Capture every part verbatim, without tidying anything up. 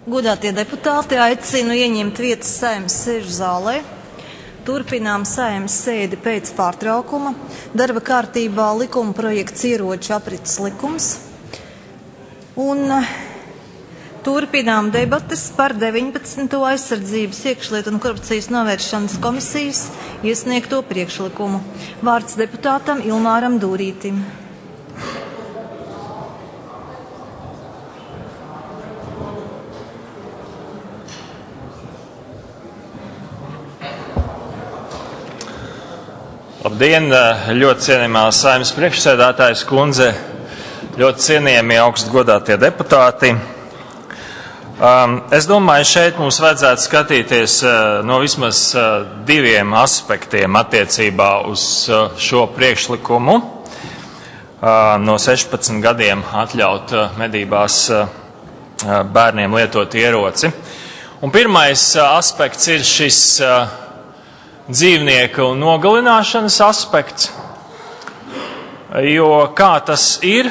Godātie deputāti, aicinu ieņemt vietas Saeimas sēžu zālē. Turpinām Saeimas sēdi pēc pārtraukuma. Darba kārtībā likuma projekts ieroču aprits likums. Un turpinām debates par deviņpadsmito aizsardzības iekšlietu un korupcijas novēršanas komisijas iesniegto priekšlikumu. Vārds deputātam Ilmāram Dūrītim. Labdien, ļoti cienījamā Saeimas priekšsēdētājas kundze, ļoti cienījamie augstu godātie deputāti. Es domāju, šeit mums vajadzētu skatīties no vismaz diviem aspektiem attiecībā uz šo priekšlikumu. No sešpadsmit gadiem atļaut medībās bērniem lietot ieroci. Un pirmais aspekts ir šis dzīvnieku nogalināšanas aspekts, jo kā tas ir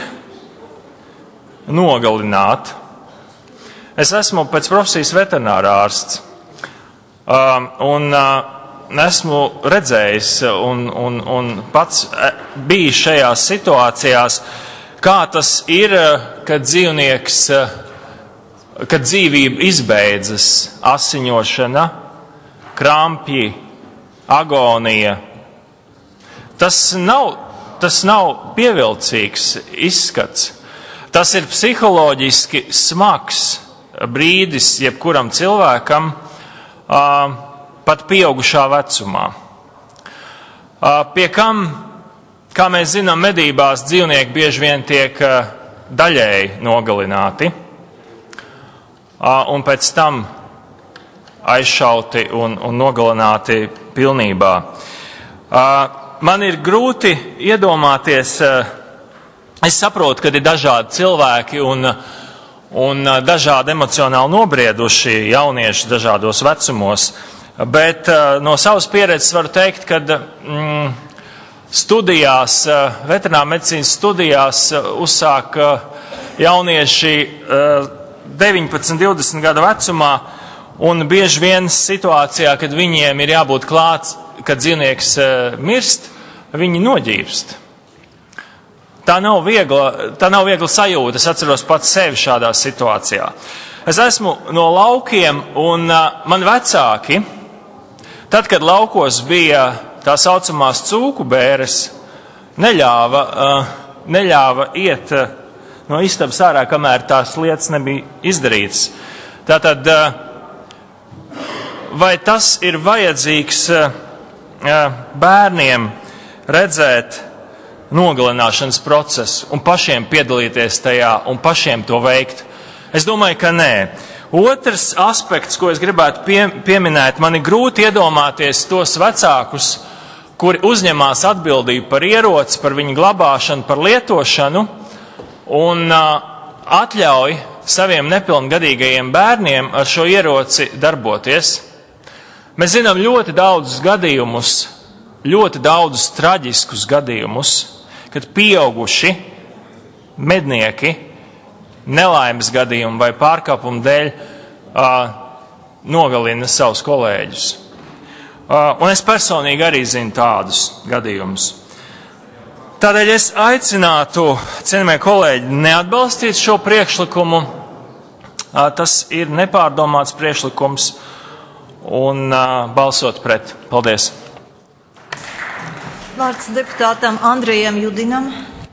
nogalināt? Es esmu pēc profesijas veterinārā ārsts un esmu redzējis un, un, un pats bijis šajās situācijās, kā tas ir, kad dzīvnieks, kad dzīvība izbeidzas, asiņošana, krampji, agonija. Tas nav, tas nav pievilcīgs izskats. Tas ir psiholoģiski smags brīdis jebkuram cilvēkam, pat pieaugušā vecumā. Pie kam, kā mēs zinām, medībās dzīvnieki bieži vien tiek daļēji nogalināti, un pēc tam aizšauti un, un nogalināti pilnībā. Man ir grūti iedomāties, es saprotu, ka ir dažādi cilvēki un, un dažādi emocionāli nobrieduši jaunieši dažādos vecumos, bet no savas pieredzes varu teikt, ka mm, studijās, veterinārā medicīnas studijās uzsāk jaunieši deviņpadsmit, divdesmit gadu vecumā, un bieži vien situācijā, kad viņiem ir jābūt klāts, kad dzīvnieks uh, mirst, viņi noģīpst. Tā nav viegla, tā nav viegla sajūta. Es atceros pats sevi šādā situācijā. Es esmu no laukiem, un uh, man vecāki, tad, kad laukos bija tā saucamās cūku bēres, neļāva, uh, neļāva iet uh, no istabas ārā, kamēr tās lietas nebija izdarītas. Tātad, uh, vai tas ir vajadzīgs bērniem redzēt nogalināšanas procesu un pašiem piedalīties tajā un pašiem to veikt? Es domāju, ka nē. Otrs aspekts, ko es gribētu pie, pieminēt, man ir grūti iedomāties tos vecākus, kuri uzņemās atbildību par ieroci, par viņu glabāšanu, par lietošanu un atļauj saviem nepilngadīgajiem bērniem ar šo ieroci darboties. Mēs zinām ļoti daudzus gadījumus, ļoti daudzus traģiskus gadījumus, kad pieauguši mednieki nelaimes gadījumu vai pārkāpumu dēļ uh, nogalina savus kolēģus. Uh, un es personīgi arī zinu tādus gadījumus. Tādēļ es aicinātu, cienījamie kolēģi, neatbalstīt šo priekšlikumu. Uh, tas ir nepārdomāts priekšlikums. Un uh, balsot pret. Paldies. Vārds deputātam Andrejam Judinam.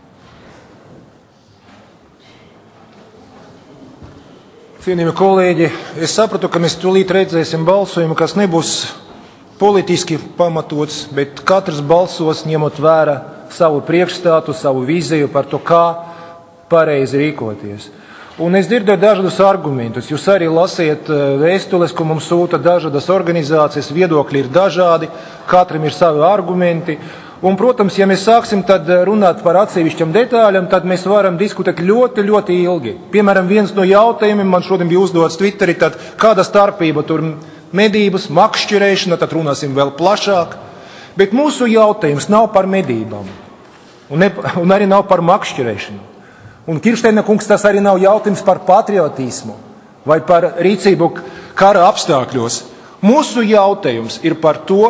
Cienījami kolēģi, es sapratu, ka mēs tūlīt redzēsim balsojumu, kas nebūs politiski pamatots, bet katrs balsos ņemot vērā savu priekšstātu, savu vīziju par to, kā pareizi rīkoties. Un es dzirdēju dažādus argumentus. Jūs arī lasiet vēstules, ko mums sūta dažādas organizācijas, viedokļi ir dažādi, katram ir savi argumenti. Un, protams, ja mēs sāksim tad runāt par atsevišķām detaļām, tad mēs varam diskutēt ļoti, ļoti ilgi. Piemēram, viens no jautājumiem man šodien bija uzdots Twitterī, tad kāda starpība tur medības, makšķerēšana, tad runāsim vēl plašāk. Bet mūsu jautājums nav par medībām un, ne, un arī nav par makšķerēšanu. Un Kirsteina kungs, tas arī nav jautājums par patriotismu vai par rīcību kara apstākļos. Mūsu jautājums ir par to,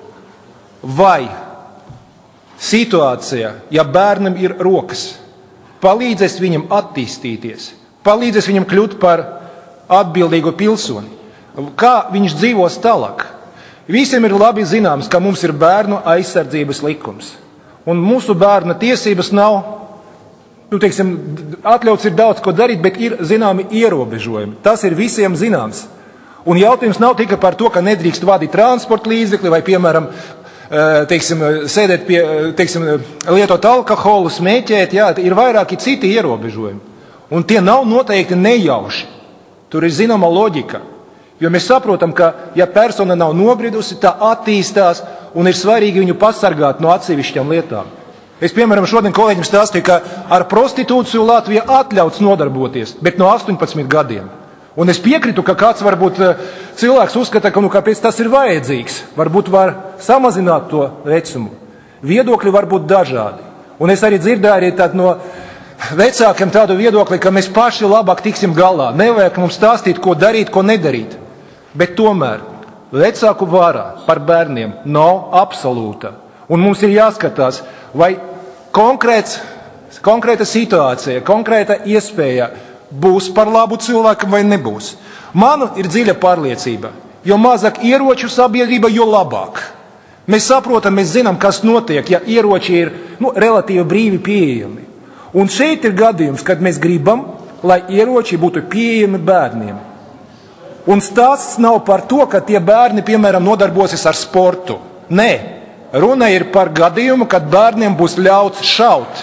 vai situācijā, ja bērnam ir rokas, palīdzēs viņam attīstīties, palīdzēs viņam kļūt par atbildīgu pilsoni, kā viņš dzīvos tālāk. Visiem ir labi zināms, ka mums ir bērnu aizsardzības likums. Un mūsu bērna tiesības nav, nu, teiksim, atļauts ir daudz ko darīt, bet ir zināmi ierobežojumi. Tas ir visiem zināms. Un jautājums nav tikai par to, ka nedrīkst vadīt transporta līdzekli vai, piemēram, teiksim, sēdēt pie, teiksim, lietot alkoholu, smēķēt, jā, ir vairāki citi ierobežojumi. Un tie nav noteikti nejauši. Tur ir zināma loģika. Jo mēs saprotam, ka, ja persona nav nobridusi, tā attīstās un ir svarīgi viņu pasargāt no atsevišķām lietām. Es, piemēram, šodien kolēģim stāstīju, ka ar prostitūciju Latvijā atļauts nodarboties, bet no astoņpadsmit gadiem. Un es piekrītu, ka kāds varbūt cilvēks uzskata, ka nu kāpēc tas ir vajadzīgs. Varbūt var samazināt to vecumu. Viedokļi var būt dažādi. Un es arī dzirdēju arī tādu no vecākiem tādu viedokli, ka mēs paši labāk tiksim galā. Nevajag mums stāstīt, ko darīt, ko nedarīt. Bet tomēr vecāku vara par bērniem nav absolūta. Un mums ir jāskatās, vai konkrēts, konkrēta situācija, konkrēta iespēja būs par labu cilvēkam vai nebūs. Man ir dziļa pārliecība, jo mazāk ieroču sabiedrība, jo labāk. Mēs saprotam, mēs zinām, kas notiek, ja ieroči ir nu, relatīvi brīvi pieejami. Un šeit ir gadījums, kad mēs gribam, lai ieroči būtu pieejami bērniem. Un stāsts nav par to, ka tie bērni, piemēram, nodarbosies ar sportu. Nē, runa ir par gadījumu, kad bērniem būs ļauts šaut,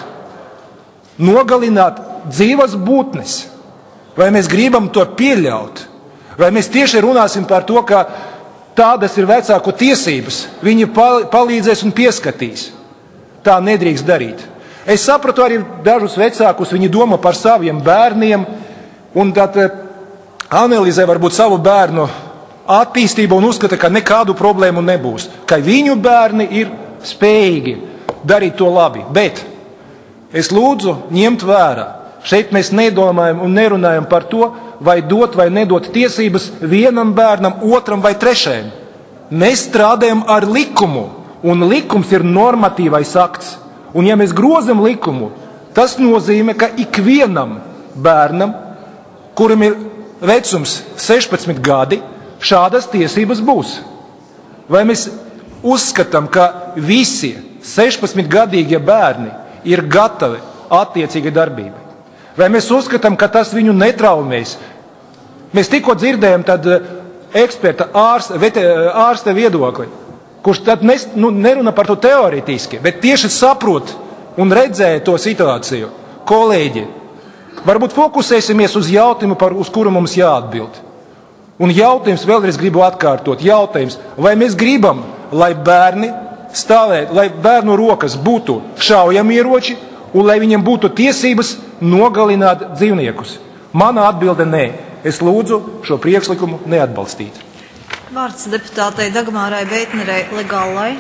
nogalināt dzīvas būtnes. Vai mēs gribam to pieļaut? Vai mēs tieši runāsim par to, ka tādas ir vecāku tiesības, viņi palīdzēs un pieskatīs? Tā nedrīkst darīt. Es sapratu arī dažus vecākus, viņi domā par saviem bērniem un tad analizē varbūt savu bērnu attīstību un uzskata, ka nekādu problēmu nebūs, ka viņu bērni ir spējīgi darīt to labi. Bet es lūdzu ņemt vērā, šeit mēs nedomājam un nerunājam par to, vai dot vai nedot tiesības vienam bērnam, otram vai trešajam. Mēs strādājam ar likumu, un likums ir normatīvais akts. Un ja mēs grozam likumu, tas nozīmē, ka ikvienam bērnam, kuram ir vecums sešpadsmit gadi, šādas tiesības būs. Vai mēs uzskatām, ka visi sešpadsmitgadīgie bērni ir gatavi attiecīgai darbībai? Vai mēs uzskatām, ka tas viņu netraumēs? Mēs tikko dzirdējām tad eksperta ārsta, vete, ārsta viedokli, kurš tad nes, nu, nerunā par to teorētiski, bet tieši saprot un redzēja to situāciju. Kolēģi, varbūt fokusēsimies uz jautājumu, par, uz kuru mums jāatbild. Un jautājums, vēlreiz gribu atkārtot, jautājums, vai mēs gribam, lai bērni stāvēt, lai bērnu rokas būtu šaujamieroči un lai viņiem būtu tiesības nogalināt dzīvniekus? Mana atbilde nē. Es lūdzu šo priekšlikumu neatbalstīt. Vārds deputātei Dagmārai Beitnerei Legālai.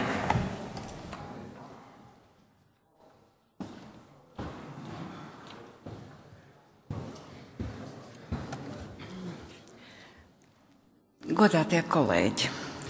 Godātie kolēģi,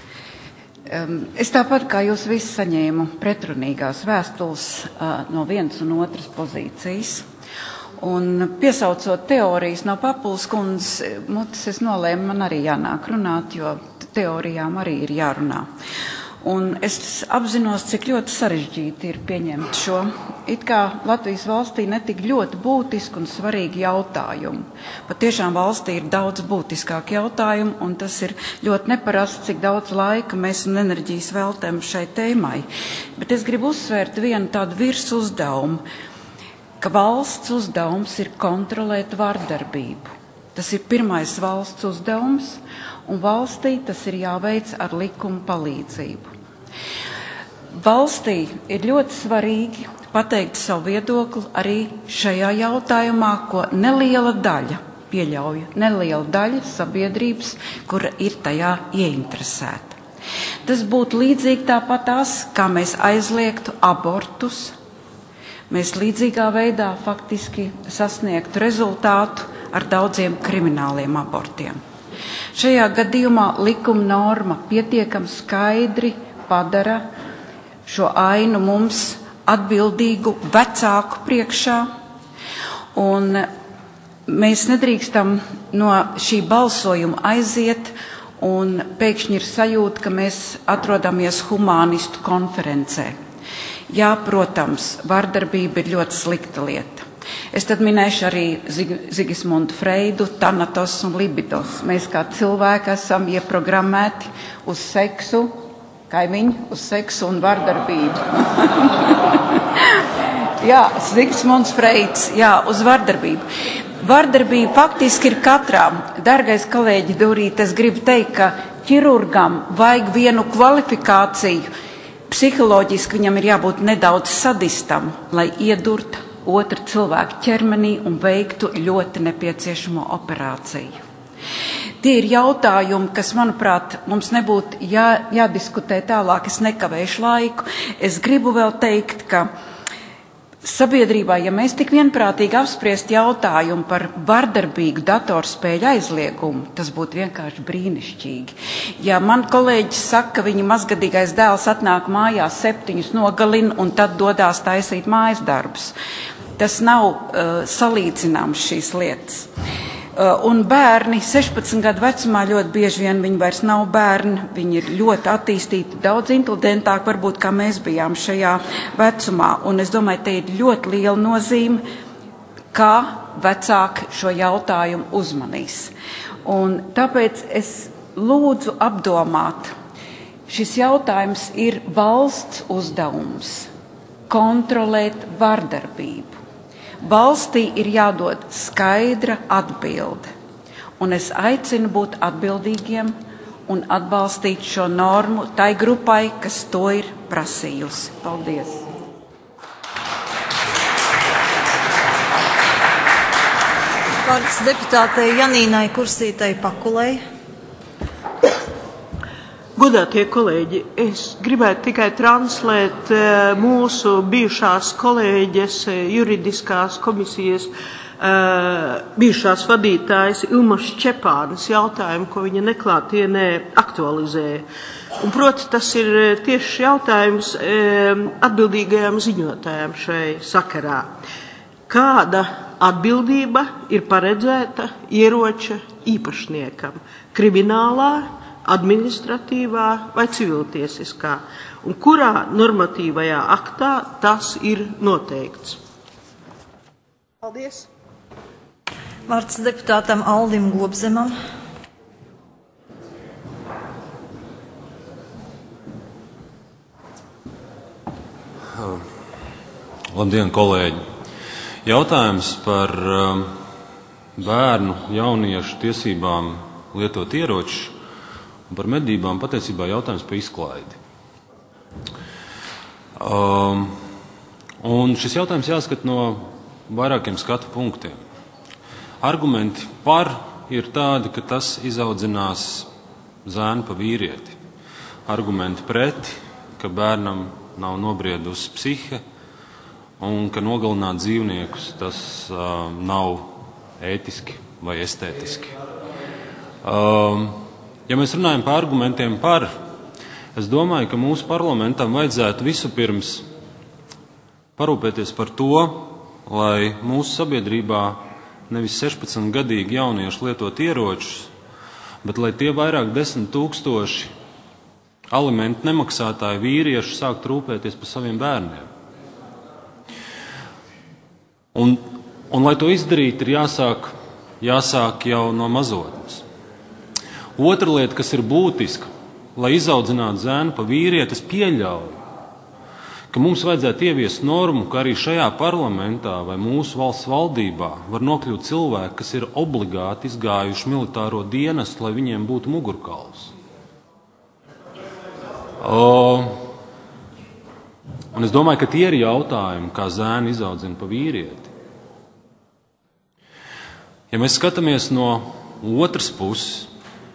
es tāpat kā jūs visi saņēmu pretrunīgās vēstules no vienas un otras pozīcijas. Un piesaucot teorijas no Papulas kundzes mutes, es nolēmu, man arī jānāk runāt, jo teorijām arī ir jārunā. Un es apzinos, cik ļoti sarežģīti ir pieņemt šo it kā Latvijas valstī netik ļoti būtisku un svarīgu jautājumu. Pat tiešām valstī ir daudz būtiskāk jautājumu, un tas ir ļoti neparasts, cik daudz laika mēs un enerģijas veltām šai tēmai. Bet es gribu uzsvērt vienu tādu virs uzdevumu, ka valsts uzdevums ir kontrolēt vardarbību. Tas ir pirmais valsts uzdevums, un valstī tas ir jāveic ar likuma palīdzību. Valstī ir ļoti svarīgi pateikt savu viedokli arī šajā jautājumā, ko neliela daļa, pieļauju, neliela daļa sabiedrības, kura ir tajā ieinteresēta. Tas būtu līdzīgi tāpat tās, kā mēs aizliegtu abortus. Mēs līdzīgā veidā faktiski sasniegtu rezultātu ar daudziem krimināliem abortiem. Šajā gadījumā likuma norma pietiekami skaidri padara šo ainu mums atbildīgu vecāku priekšā, un mēs nedrīkstam no šī balsojuma aiziet, un pēkšņi ir sajūta, ka mēs atrodamies humānistu konferencē. Jā, protams, vardarbība ir ļoti slikta lieta. Es tad minēšu arī Zig- Zigismundu Freidu, Thanatos un Libidos. Mēs kā cilvēki esam ieprogrammēti uz seksu, kaimiņu, uz seksu un vardarbību. Jā, Zigismunds Freids, jā, uz vardarbību. Vardarbība faktiski ir katrā. Dargais kolēģi Durīt, es gribu teikt, ka ķirurgam vajag vienu kvalifikāciju. Psiholoģiski viņam ir jābūt nedaudz sadistam, lai iedurtu otru cilvēku ķermenī un veiktu ļoti nepieciešamo operāciju. Tie ir jautājumi, kas, manuprāt, mums nebūtu jā, jādiskutē tālāk, es nekavēšu laiku. Es gribu vēl teikt, ka sabiedrībā, ja mēs tik vienprātīgi apspriest jautājumu par vardarbīgu datorspēļu aizliegumu, tas būtu vienkārši brīnišķīgi. Ja man kolēģis saka, ka viņa mazgadīgais dēls atnāk mājās septiņus nogalina un tad dodās taisīt mājas darbus, tas nav uh, salīdzināms šīs lietas. Uh, un bērni sešpadsmit gadu vecumā ļoti bieži vien viņi vairs nav bērni, viņi ir ļoti attīstīti, daudz inteligentāki varbūt, kā mēs bijām šajā vecumā. Un es domāju, te ir ļoti liela nozīme, kā vecāki šo jautājumu uzmanīs. Un tāpēc es lūdzu apdomāt, šis jautājums ir valsts uzdevums kontrolēt vardarbību. Valstī ir jādod skaidra atbilde, un es aicinu būt atbildīgiem un atbalstīt šo normu tai grupai, kas to ir prasījusi. Paldies! Vārds deputātei Janīnai Kursītei Pakulei. Godātie kolēģi, es gribētu tikai translēt mūsu bijušās kolēģes juridiskās komisijas bijušās vadītājas Ilmas Čepānas jautājumu, ko viņa neklātienē aktualizēja. Un, proti, tas ir tieši jautājums atbildīgajām ziņotājām šai sakarā. Kāda atbildība ir paredzēta ieroča īpašniekam? Kriminālā, administratīvā vai civiltiesiskā, un kurā normatīvajā aktā tas ir noteikts. Paldies! Vārds deputātam Aldim Gobzemam. Labdien, kolēģi! Jautājums par um, bērnu, jauniešu tiesībām lietot ieročus un par medībām patiesībā jautājums par izklaidi. Um, un šis jautājums jāskat no vairākiem skatu punktiem. Argumenti par ir tādi, ka tas izaudzinās zēnu pa vīrieti. Argumenti pret, ka bērnam nav nobriedusi psihe un ka nogalināt dzīvniekus tas uh, nav ētiski vai estētiski. Um, ja mēs runājam par argumentiem par, es domāju, ka mūsu parlamentam vajadzētu vispirms parūpēties par to, lai mūsu sabiedrībā nevis sešpadsmitgadīgi jaunieši lietot ieročus, bet lai tie vairāk desmit tūkstoši alimentu nemaksātāji vīrieši sākt rūpēties par saviem bērniem. Un, un lai to izdarīt, ir jāsāk, jāsāk jau no mazotnes. Otra lieta, kas ir būtiska, lai izaudzinātu zēnu pa vīrieti, es pieļauju, ka mums vajadzētu ieviest normu, ka arī šajā parlamentā vai mūsu valsts valdībā var nokļūt cilvēki, kas ir obligāti izgājuši militāro dienestu, lai viņiem būtu mugurkauls. O, un es domāju, ka tie ir jautājumi, kā zēni izaudzina pa vīrieti. Ja mēs skatāmies no otras puses,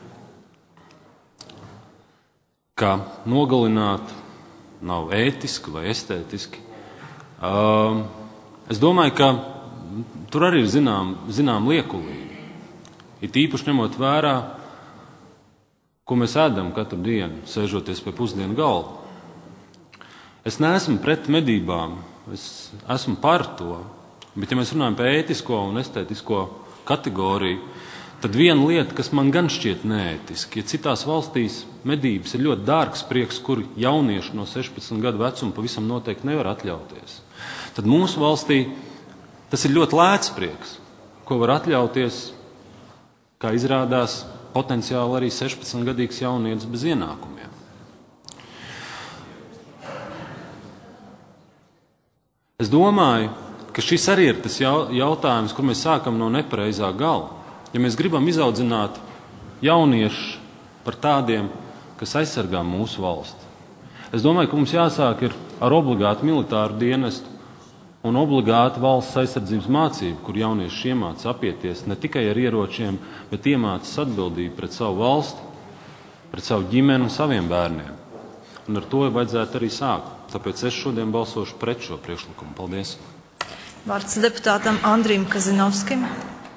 ka nogalināt nav ētiski vai estētiski, uh, es domāju, ka tur arī ir zinām, zinām liekulība. it īpaši ņemot vērā, ko mēs ēdam katru dienu, sēžoties pie pusdienu galda. Es neesmu pret medībām, es esmu par to, bet ja mēs runājam par ētisko un estētisko kategoriju, tad viena lieta, kas man gan šķiet neētiski, ja citās valstīs medības ir ļoti dārgs prieks, kur jaunieši no sešpadsmit gadu vecuma pavisam noteikti nevar atļauties, tad mūsu valstī tas ir ļoti lēts prieks, ko var atļauties, kā izrādās, potenciāli arī sešpadsmitgadīgs jaunietis bez ienākumiem. Es domāju, ka šis arī ir tas jautājums, kur mēs sākam no nepareizā gala. Ja mēs gribam izaudzināt jauniešus par tādiem, kas aizsargā mūsu valsti, es domāju, ka mums jāsāk ir ar obligātu militāru dienestu un obligātu valsts aizsardzības mācību, kur jaunieši iemācās apieties ne tikai ar ieročiem, bet iemācās atbildību pret savu valsti, pret savu ģimeni un saviem bērniem. Un ar to vajadzētu arī sākt. Tāpēc es šodien balsošu pret šo priekšlikumu. Paldies. Vārds deputātam Andrim Kazinovskim.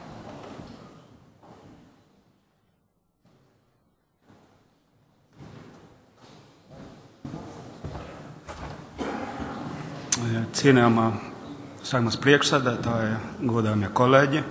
Cienījamā Saeimas priekšsēdētāja, godājamie kolēģi,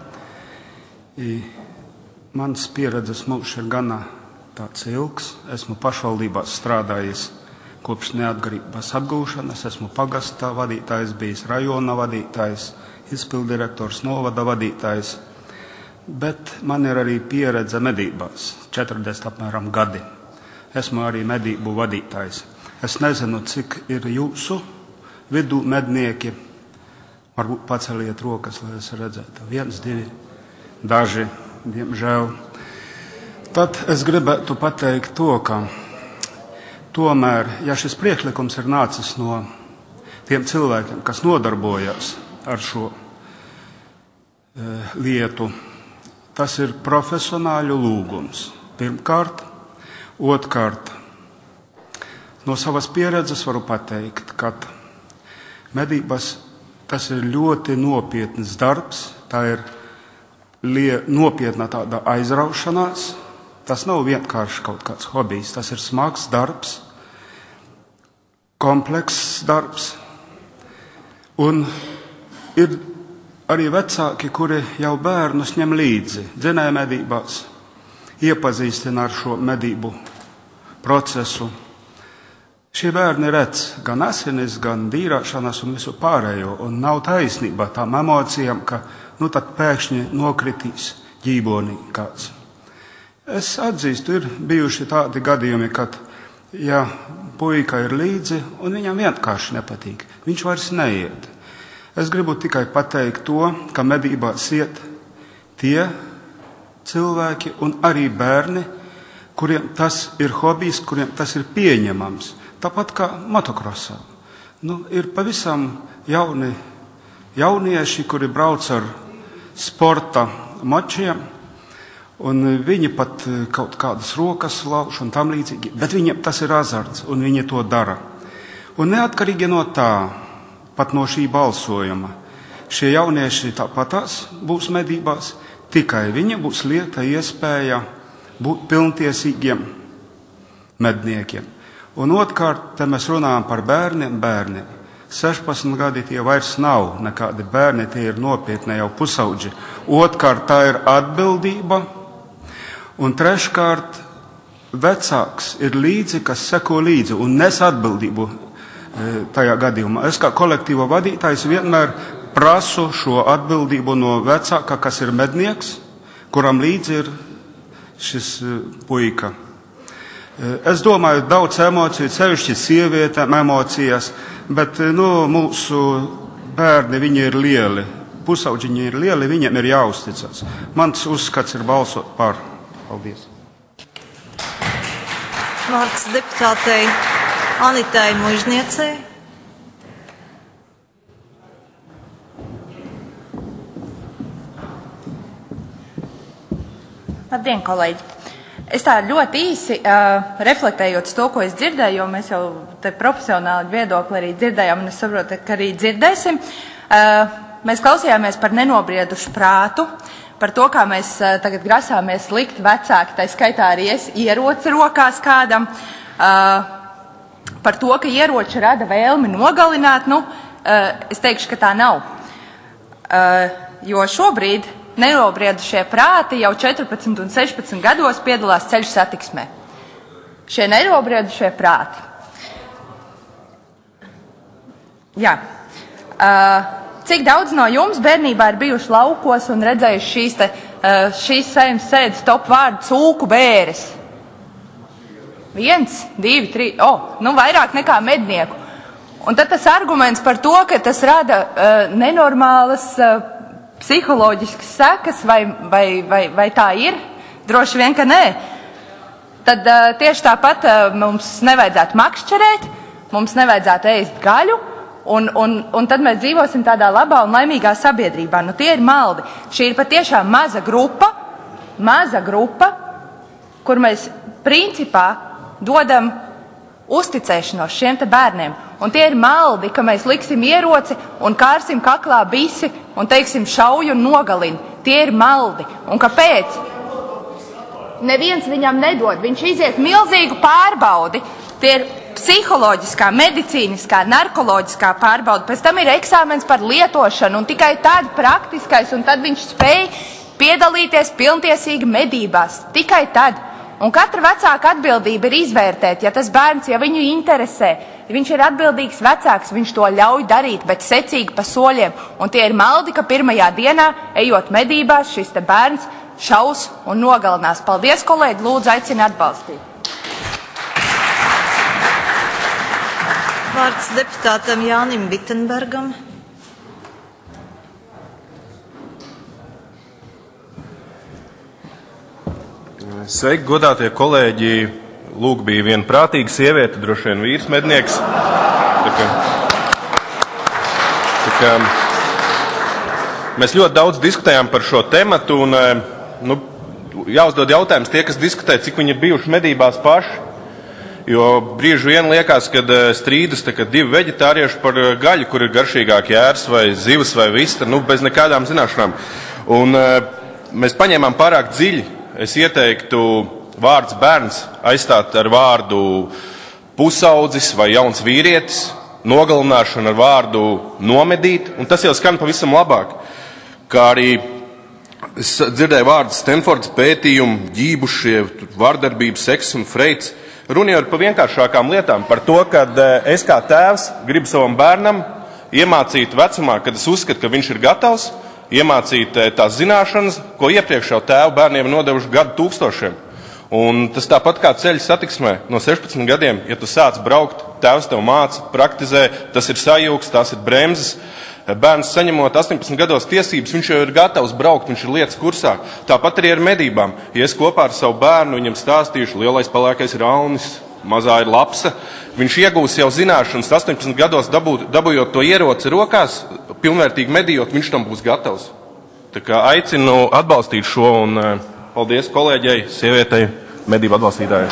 mans pieredzes mūžs ir gana tāds ilgs. Esmu pašvaldībās strādājis kopš neatkarības atgūšanas, esmu pagasta vadītājs, bijis rajona vadītājs, izpildirektors, novada vadītājs, bet man ir arī pieredze medībās, četrdesmit apmēram gadi. Esmu arī medību vadītājs. Es nezinu, cik ir jūsu vidū mednieki. Varbūt paceliet rokas, lai es redzētu. Viens, divi, daži, diemžēl. Tad es gribētu pateikt to, ka tomēr, ja šis priekšlikums ir nācis no tiem cilvēkiem, kas nodarbojas ar šo e, lietu, tas ir profesionāļu lūgums. Pirmkārt, otrkārt, no savas pieredzes varu pateikt, ka medības tas ir ļoti nopietns darbs, tā ir lie, nopietna tāda aizraušanās. Tas nav vienkārši kaut kāds hobijs, tas ir smags darbs, komplekss darbs. Un ir arī vecāki, kuri jau bērnus ņem līdzi dzinēja medībās, iepazīstina ar šo medību procesu. Šie bērni redz gan asinis, gan dīrāšanas un visu pārējo, un nav taisnība tām emocijām, ka nu tad pēkšņi nokritīs ģībonī kāds. Es atzīstu, ir bijuši tādi gadījumi, kad, ja puika ir līdzi, un viņam vienkārši nepatīk, viņš vairs neiet. Es gribu tikai pateikt to, ka medībās iet tie cilvēki un arī bērni, kuriem tas ir hobijs, kuriem tas ir pieņemams. Tāpat kā motokrosā. Nu, ir pavisam jauni jaunieši, kuri brauc ar sporta mačiem, un viņi pat kaut kādas rokas lauž un tam līdzīgi, bet viņiem tas ir azarts, un viņi to dara. Un neatkarīgi no tā, pat no šī balsojuma, šie jaunieši tāpatās būs medībās, tikai viņiem būs lieta iespēja būt pilntiesīgiem medniekiem. Un otrkārt, te mēs runājam par bērniem, bērniem. sešpadsmit gadi tie vairs nav nekādi bērni, tie ir nopietni jau pusauģi. Otrkārt, tā ir atbildība. Un treškārt, vecāks ir līdzi, kas seko līdzi un nes atbildību tajā gadījumā. Es kā kolektīva vadītājs vienmēr prasu šo atbildību no vecāka, kas ir mednieks, kuram līdzi ir šis puika. Es domāju, daudz emociju, sevišķi sievietēm emocijas, bet nu, mūsu bērni, viņi ir lieli. Pusauģiņi ir lieli, viņiem ir jāuzticas. Mans uzskats ir balsot par. Paldies. Vārds deputātei Anitai Mužniecei. Labdien, kolēģi! Es tā ļoti īsi uh, reflektējot to, ko es dzirdēju, jo mēs jau te profesionāli viedokli arī dzirdējām, un es saprotu, ka arī dzirdēsim. Uh, mēs klausījāmies par nenobriedušu prātu, par to, kā mēs tagad grasāmies likt vecāki, tā skaitā arī es, ieroci rokās kādam, par to, ka ieroči rada vēlmi nogalināt, nu, es teikšu, ka tā nav. Jo šobrīd nenobriedušie prāti jau četrpadsmit un sešpadsmit gados piedalās ceļu satiksmē. Šie nenobriedušie prāti. Jā. Cik daudz no jums bērnībā ir bijuši laukos un redzējuši šīs, te, šīs saimnes sēdes top vārdu cūku bēres? Viens, divi, trīs, o, oh, nu vairāk nekā mednieku. Un tad tas arguments par to, ka tas rada uh, nenormālas uh, psiholoģiskas sekas, vai, vai, vai, vai tā ir? Droši vien, ka nē. Tad uh, tieši tāpat uh, mums nevajadzētu makšķerēt, mums nevajadzētu ēst gaļu, un, un, un tad mēs dzīvosim tādā labā un laimīgā sabiedrībā. Nu, tie ir maldi. Šī ir patiešām maza grupa, maza grupa, kur mēs principā dodam uzticēšanos šiem te bērniem. Un tie ir maldi, ka mēs liksim ieroci un kārsim kaklā bisi un teiksim šauju un nogalini. Tie ir maldi. Un kāpēc? Neviens viņam nedod. Viņš iziet milzīgu pārbaudi. Tie ir psiholoģiskā, medicīniskā, narkoloģiskā pārbauda. Pēc tam ir eksāmens par lietošanu un tikai tad praktiskais, un tad viņš spēj piedalīties pilntiesīgi medībās. Tikai tad. Un katra vecāka atbildība ir izvērtēt, ja tas bērns, ja viņu interesē, ja viņš ir atbildīgs vecāks, viņš to ļauj darīt, bet secīgi pa soļiem. Un tie ir maldi, ka pirmajā dienā, ejot medībās, šis te bērns šaus un nogalinās. Paldies, kolēģi, lūdzu, aicinu atbalstīt. Vārds deputātam Jānim Vitenbergam. Sveiki, godātie kolēģi. Lūk, bija viena prātīga sieviete, droši vien vīrs mednieks. Tā kā, tā kā, mēs ļoti daudz diskutējām par šo tematu, un nu, jāuzdod jautājums tie, kas diskutē, cik viņi ir bijuši medībās paši. Jo brīži vien liekas, kad strīdas tā, kad divi veģetārieši par gaļu, kur ir garšīgāk jērs vai zivs vai vista, nu, bez nekādām zināšanām. Un mēs paņēmām pārāk dziļi. Es ieteiktu vārds bērns aizstāt ar vārdu pusaudzis vai jauns vīrietis, nogalināšanu ar vārdu nomedīt, un tas jau skan pavisam labāk. Kā arī es dzirdēju vārdu Stanfordas pētījumu, ģībušie, vārdarbība, seks un freids. Runa jau ir par vienkāršākām lietām, par to, kad es kā tēvs gribu savam bērnam iemācīt vecumā, kad es uzskatu, ka viņš ir gatavs, iemācīt tās zināšanas, ko iepriekš jau tēvu bērniem nodevuši gadu tūkstošiem. Un tas tāpat kā ceļu satiksmē no sešpadsmit gadiem, ja tu sāc braukt, tēvs tev māca, praktizē, tas ir sajūgs, tās ir bremzes. Bērns saņemot astoņpadsmit gados tiesības, viņš jau ir gatavs braukt, viņš ir lietas kursā. Tāpat arī ar medībām. Ja es kopā ar savu bērnu viņam stāstīšu, lielais pelēkais ir aunis, mazā ir lapsa, viņš iegūs jau zināšanas, astoņpadsmit gados dabūt, dabujot to ieroci rokās, pilnvērtīgi medījot, viņš tam būs gatavs. Tā kā aicinu atbalstīt šo, un paldies kolēģei, sievietei, medību atbalstītājai.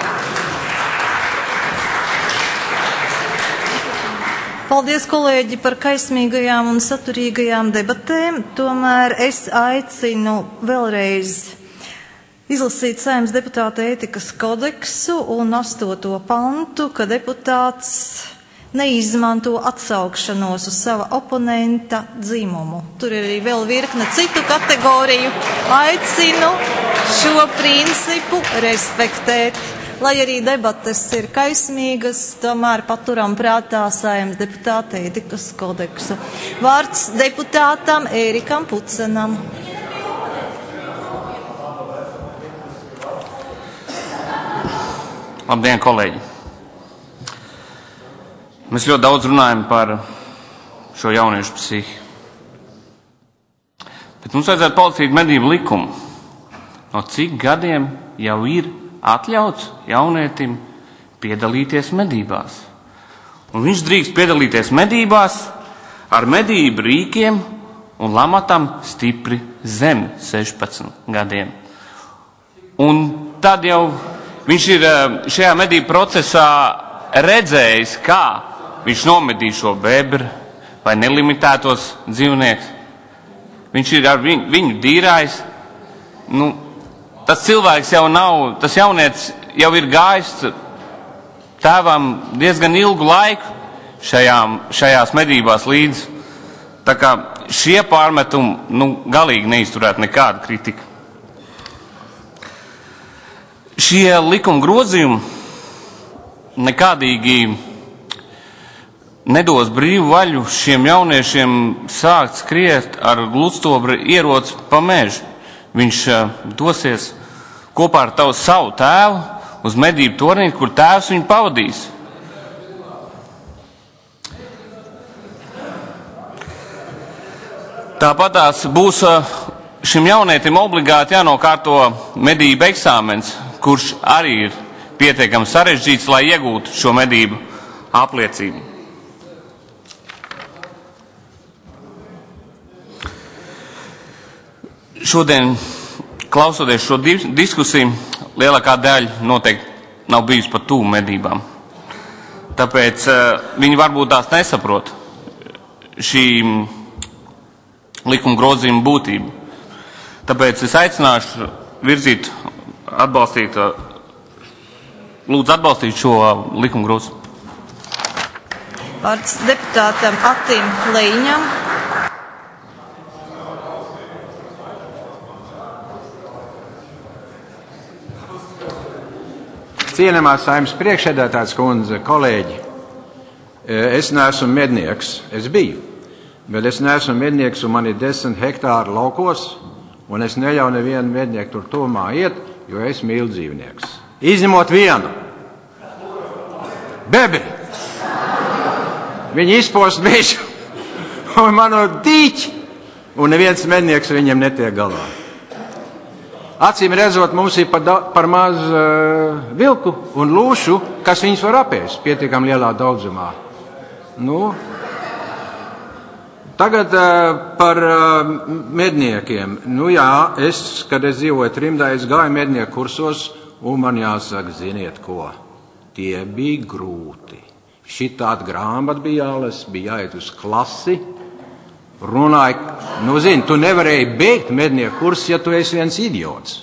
Paldies, kolēģi, par kaismīgajām un saturīgajām debatēm. Tomēr es aicinu vēlreiz izlasīt Saeimas deputāta ētikas kodeksu un astoto pantu, ka deputāts neizmanto atsaukšanos uz sava oponenta dzimumu. Tur ir arī vēl virkne citu kategoriju. Aicinu šo principu respektēt. Lai arī debates ir kaismīgas, tomēr paturam prātā Saeimas deputāta ētikas kodeksu. Vārds deputātam Ērikam Pucenam. Labdien, kolēģi! Mēs ļoti daudz runājam par šo jauniešu psihi. Bet mums vajadzētu palasīt medību likumu. No cik gadiem jau ir atļauts jaunietim piedalīties medībās? Un viņš drīkst piedalīties medībās ar medību rīkiem un lamatam stipri zem sešpadsmit gadiem. Un tad jau viņš ir šajā medību procesā redzējis, kā viņš nomedīja šo bebru vai nelimitētos dzīvniekus. viņš ir ar viņu, viņu dīrājs. Nu, tas cilvēks jau nav, tas jaunietis jau ir gājis tēvam diezgan ilgu laiku šajām, šajās medībās līdzi. Tā kā šie pārmetumi, nu, galīgi neizturētu nekādu kritiku. Šie likuma grozījumi nekādīgi nedos brīvu vaļu šiem jauniešiem sākt skriet ar gludstobra ieroci pa mežu. Viņš dosies kopā ar tavu savu tēvu uz medību tornī, kur tēvs viņu pavadīs. Tāpat tās būs šim jaunietim obligāti jānokārto medību eksāmens, kurš arī ir pietiekami sarežģīts, lai iegūtu šo medību apliecību. Šodien, klausoties šo diskusiju, lielākā daļa noteikti nav bijusi pat tuvu medībām. Tāpēc uh, viņi varbūt tās nesaprot šī likuma grozījuma būtību. Tāpēc es aicināšu virzīt, atbalstīt, lūdzu atbalstīt šo likuma grozījumu. Vārds deputātam Atim Leiņam. Cienamā Saeimas priekšsēdētājas kundze, kolēģi, es neesmu mednieks, es biju, bet es neesmu mednieks un man ir desmit hektāri laukos, un es neļauju nevienu mednieku tur tuvumā iet, jo es mīlu dzīvnieks. Izņemot vienu. Bebri. Viņi izpost mežu un manu dīķi, un neviens mednieks viņiem netiek galā. Acīm redzot, mums ir par, da, par maz uh, vilku un lūšu, kas viņus var apēst pietiekam lielā daudzumā. Nu, tagad uh, par uh, medniekiem. Nu jā, es, kad es dzīvoju trimdā, es gāju mednieku kursos, un man jāsaka, ziniet ko, tie bija grūti. Šitāda grāmata bija jālas, bija jāiet uz klasi, runāja, nu zini, tu nevarēji beigt mednieku kursus, ja tu esi viens idiots.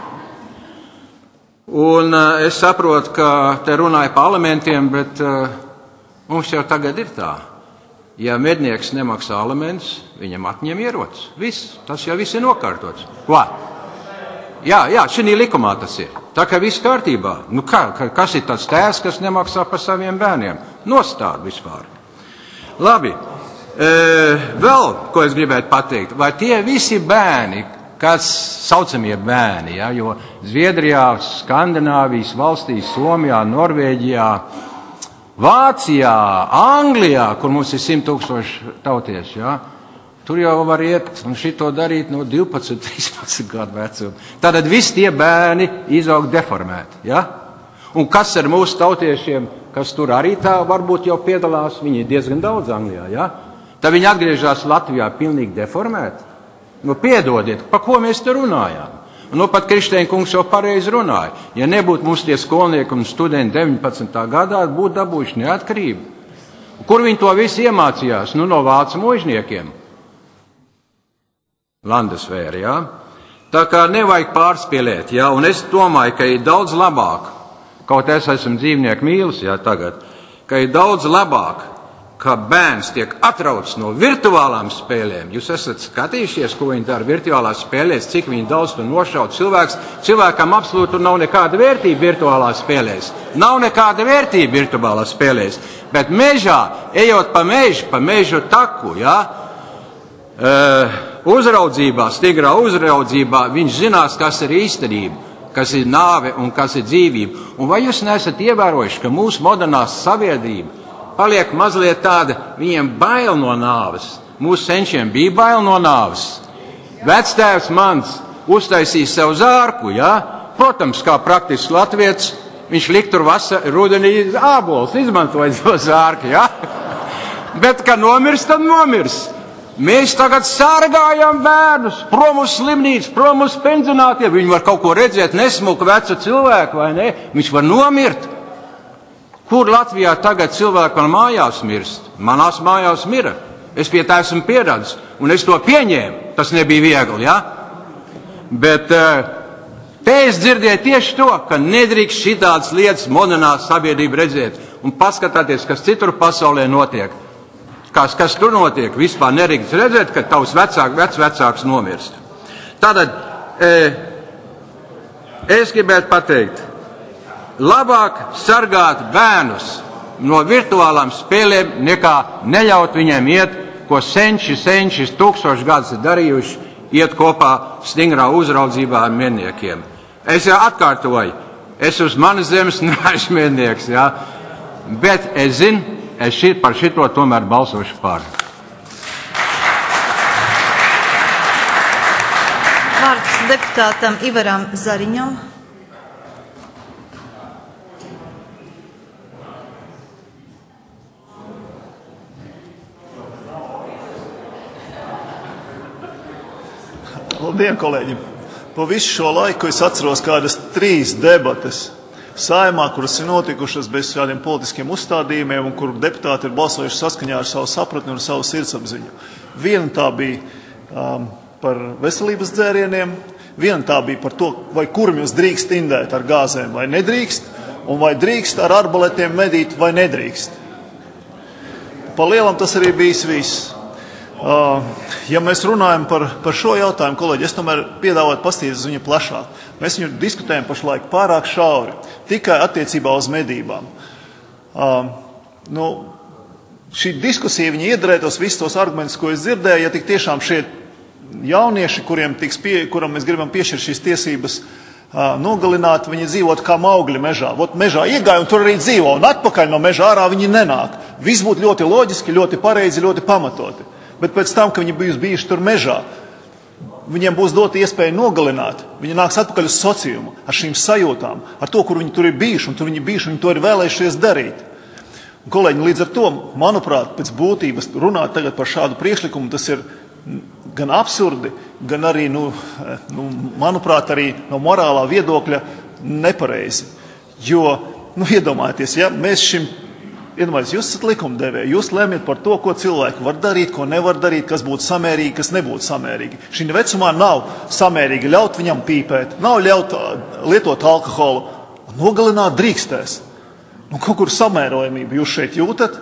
Un uh, es saprotu, ka te runāja par alimentiem, bet uh, mums jau tagad ir tā. Ja mednieks nemaksā alimentus, viņam atņem ierocis. Viss, tas jau viss ir nokārtots. Ko? Jā, jā, šī likumā tas ir. Tā kā viss kārtībā. Nu kā, kas ir tāds tēvs, kas nemaksā par saviem bērniem? Nostād vispār. Labi. E, vēl, ko es gribētu pateikt, vai tie visi bērni, kas saucamie bērni, ja, jo Zviedrijā, Skandināvijas valstīs, Somijā, Norvēģijā, Vācijā, Anglijā, kur mums ir simt tūkstoši tautieši, ja, tur jau var iet un šito darīt no divpadsmit, trīspadsmit gadu vecuma. Tātad visi tie bērni izaug deformēti, ja? Un kas ar mūsu tautiešiem, kas tur arī tā varbūt jau piedalās, viņi ir diezgan daudz Anglijā, ja? Tad viņi atgriežas Latvijā pilnīgi deformēti. Nu, piedodiet, pa ko mēs te runājām? Nu, pat Krištēna kungs jau pareizi runāja. Ja nebūtu mums tie skolnieki un studenti deviņpadsmitā gadā, būtu dabūjuši neatkarību. Kur viņi to visu iemācījās? Nu, no vācu mužniekiem. Landesvēra, jā. Tā kā nevajag pārspīlēt, jā. Un es domāju, ka ir daudz labāk, kaut es esmu dzīvnieku mīlis, jā, tagad, ka ir daudz labāk, ka bērns tiek atrauts no virtuālām spēlēm. Jūs esat skatījušies, ko viņi dara virtuālās spēlēs, cik viņi daudz tur nošaut cilvēks. Cilvēkam absolūti nav nekāda vērtība virtuālās spēlēs. Nav nekāda vērtība virtuālās spēlēs. Bet mežā, ejot pa mežu, pa mežu taku, jā, uh, uzraudzībā, stigrā uzraudzībā, viņš zinās, kas ir īstenība, kas ir nāve un kas ir dzīvība. Un vai jūs nesat ievērojuši, ka mūsu modernā sabiedrība paliek mazliet tāda, viņiem bail no nāves. Mūsu senčiem bija bail no nāves. Vectēvs mans uztaisīja sev zārku, jā? Protams, kā praktiski latvietis, viņš likt tur vasar, rudenī ābolus, izmantoja to zārku, jā? Bet, kad nomirs, tad nomirs. Mēs tagad sārgājam bērnus, prom uz slimnīcu, prom uz pensionātiem. Viņi var kaut ko redzēt, nesmuku vecu cilvēku, vai ne? Viņš var nomirt. Kur Latvijā tagad cilvēki man mājās mirst? Manās mājās mira. Es pie tā esmu pieradis, un es to pieņēmu. Tas nebija viegli, ja? Bet te es dzirdēju tieši to, ka nedrīkst šitādas lietas modernā sabiedrība redzēt. Un paskatāties, kas citur pasaulē notiek. Kas, kas tur notiek, vispār nerīkst redzēt, ka tavs vecāk, vec vecāks nomirst. Tātad, e, es gribētu pateikt, labāk sargāt bērnus no virtuālām spēlēm, nekā neļaut viņiem iet, ko senči, senčis, tūkstoši gadus ir darījuši, iet kopā stingrā uzraudzībā ar medniekiem. Es jau atkārtoju, es uz manas zemes neesmu mednieks, jā, bet es zinu, es šit, par šito tomēr balsošu par. Vārds deputātam Ivaram Zariņam. Labdien, kolēģi! Pa visu šo laiku es atceros kādas trīs debates Saeimā, kuras ir notikušas bez kādiem politiskiem uzstādījumiem un kur deputāti ir balsojuši saskaņā ar savu sapratni un savu sirdsapziņu. Viena tā bija um, par veselības dzērieniem, viena tā bija par to, vai kurmjus drīkst indēt ar gāzēm vai nedrīkst, un vai drīkst ar arbaletiem medīt vai nedrīkst. Pa lielam tas arī bijis viss. Uh, ja mēs runājam par, par šo jautājumu, kolēģi, es tomēr piedāvātu paskatīties uz viņu plašāk. Mēs viņu diskutējam pašlaik pārāk šauri, tikai attiecībā uz medībām. Uh, nu, šī diskusija viņa iedarētos visus tos argumentus, ko es dzirdēju, ja tik tiešām šie jaunieši, kuriem tiks pie, kuram mēs gribam piešķirt šīs tiesības uh, nogalināt, viņi dzīvot kā maugļi mežā. Vot mežā iegāja un tur arī dzīvo, un atpakaļ no meža ārā viņi nenāk. Viss būtu ļoti loģiski, ļoti pareizi, ļoti pamatoti. Bet pēc tam, ka viņi būs bijuši tur mežā, viņiem būs dota iespēja nogalināt. Viņi nāks atpakaļ uz sociumu ar šīm sajūtām, ar to, kur viņi tur ir bijuši, un tur viņi bijuši, viņi to ir vēlējušies darīt. Un, kolēģi, līdz ar to, manuprāt, pēc būtības runāt tagad par šādu priekšlikumu, tas ir gan absurdi, gan arī, nu, nu, manuprāt, arī no morālā viedokļa nepareizi. Jo, nu, iedomājieties, ja mēs šim Iedomājieties, jūs esat likumdevēji, jūs lemjat par to, ko cilvēki var darīt, ko nevar darīt, kas būtu samērīgi, kas nebūtu samērīgi. Šī vecumā nav samērīgi ļaut viņam pīpēt, nav ļaut lietot alkoholu, un nogalināt drīkstēs. Nu, kaut kur samērojamību jūs šeit jūtat,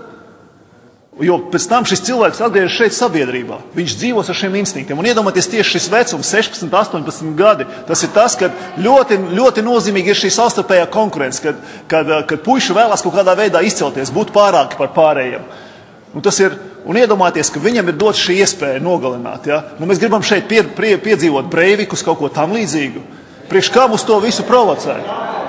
jo pēc tam šis cilvēks atgriežas šeit sabiedrībā. Viņš dzīvos ar šiem instinktiem. Un iedomājieties tieši šis vecums, sešpadsmit, astoņpadsmit gadi, tas ir tas, kad ļoti, ļoti nozīmīgi ir šī savstarpējā konkurence, kad, kad, kad puiši vēlās kaut kādā veidā izcelties, būt pārāki par pārējiem. Un, tas ir, un iedomājieties, ka viņam ir dot šī iespēja nogalināt. Ja? Nu, mēs gribam šeit pie, pie, piedzīvot Breivikus, kaut ko tam līdzīgu. Priekš kā mums to visu provocē?